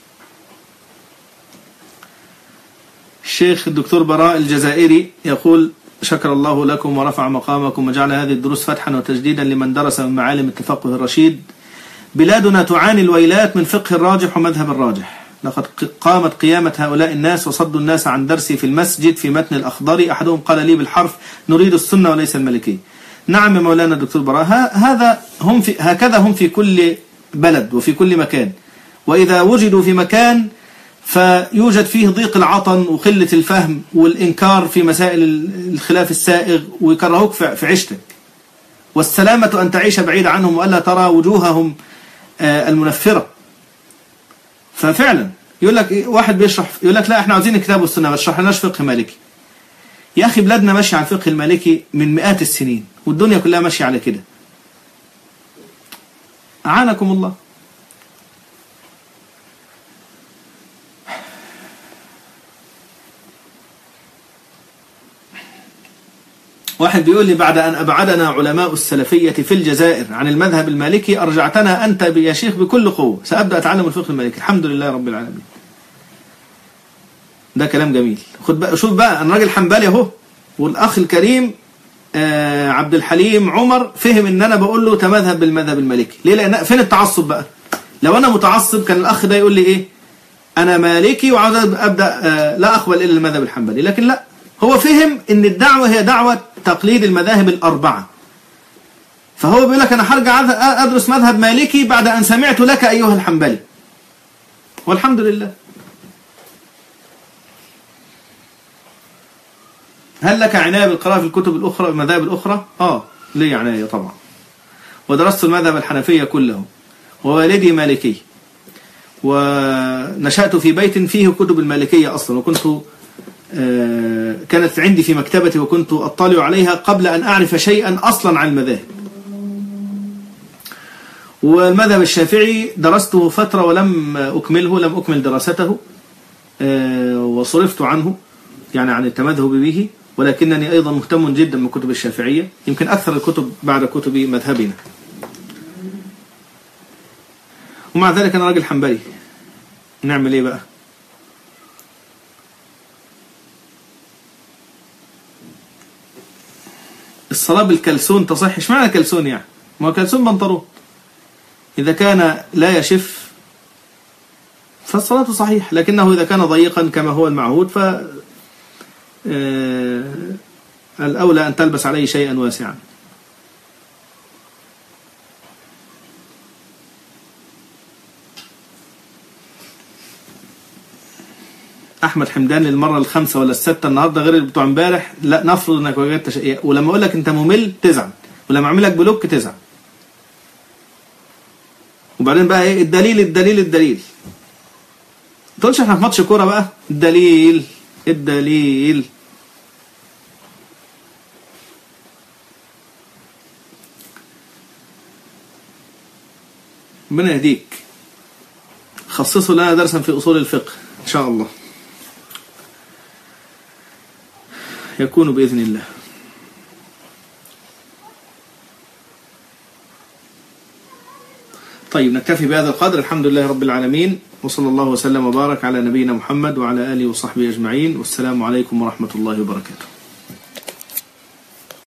الشيخ الدكتور براء الجزائري يقول: شكر الله لكم ورفع مقامكم وجعل هذه الدروس فتحا وتجديدا لمن درس من معالم التفقه الرشيد. بلادنا تعاني الويلات من فقه الراجح ومذهب الراجح. لقد قامت قيامة هؤلاء الناس وصدوا الناس عن درسي في المسجد في متن الأخضري. أحدهم قال لي بالحرف: نريد السنة وليس المالكية. نعم يا مولانا الدكتور براء، هكذا هم في كل بلد وفي كل مكان، وإذا وجدوا في مكان فيوجد فيه ضيق العطن وقلة الفهم والإنكار في مسائل الخلاف السائغ، ويكرهوك في عيشتك. والسلامة أن تعيش بعيد عنهم وألا ترى وجوههم المنفرة. ففعلا يقول لك واحد بيشرح يقول لك لا احنا عاوزين الكتاب والسنة ما تشرحناش فقه مالكي. يا أخي بلادنا ماشية على الفقه المالكي من مئات السنين، والدنيا كلها ماشية على كده. أعانكم الله. واحد بيقول لي: بعد أن أبعدنا علماء السلفية في الجزائر عن المذهب المالكي أرجعتنا أنت يا شيخ بكل قوة، سأبدأ أتعلم الفقه المالكي. الحمد لله رب العالمين. ده كلام جميل. خد بقى، شوف بقى، أنا راجل حنبلي أهو، والأخ الكريم عبد الحليم عمر فهم إن أنا بقول له تمذهب بالمذهب المالكي. ليه؟ لأن فين التعصب بقى؟ لو أنا متعصب كان الأخ ده يقول لي إيه؟ أنا مالكي وعاوز أبدأ لا أقبل إلا المذهب الحنبلي. لكن لا، هو فهم إن الدعوة هي دعوة تقليد المذاهب الأربعة، فهو بيقول لك أنا هرجع أدرس مذهب مالكي بعد أن سمعت لك أيها الحنبلي. والحمد لله. هل لك عناية بالقراءة في الكتب الأخرى المذاهب الأخرى؟ لي عناية طبعا، ودرست المذهب الحنفية كله، ووالدي مالكي، ونشأت في بيت فيه كتب المالكية أصلا، وكنت كانت عندي في مكتبتي وكنت أطلع عليها قبل أن أعرف شيئا أصلا عن المذاهب. والمذهب الشافعي درسته فترة ولم أكمله، لم أكمل دراسته، وصرفت عنه يعني عن التمذهب به، ولكنني أيضا مهتم جدا بالكتب الشافعية، يمكن أكثر الكتب بعد كتب مذهبنا. ومع ذلك أنا راجل حنبلي، نعمل إيه بقى؟ الصلاة بالكلسون تصح. ايش معنى كلسون يعني؟ ما هو كلسون بنطلون، إذا كان لا يشف فالصلاة صحيح، لكنه إذا كان ضيقا كما هو المعهود الأولى أن تلبس عليه شيئا واسعا. أحمد حمدان للمرة الخامسة ولا الستة النهاردة غير اللي بتوع امبارح. لا، نفرض انك وجدت شيء، ولما اقول لك انت ممل تزعل، ولما اعمل لك بلوك تزعل. وبعدين بقى ايه الدليل؟ الدليل ما تقولش احنا في ماتش كوره بقى. الدليل ربنا يهديك. خصصوا لنا درسا في أصول الفقه إن شاء الله، يكون بإذن الله. طيب نكتفي بهذا القدر. الحمد لله رب العالمين، وصلى الله وسلم وبارك على نبينا محمد وعلى آله وصحبه أجمعين، والسلام عليكم ورحمة الله وبركاته.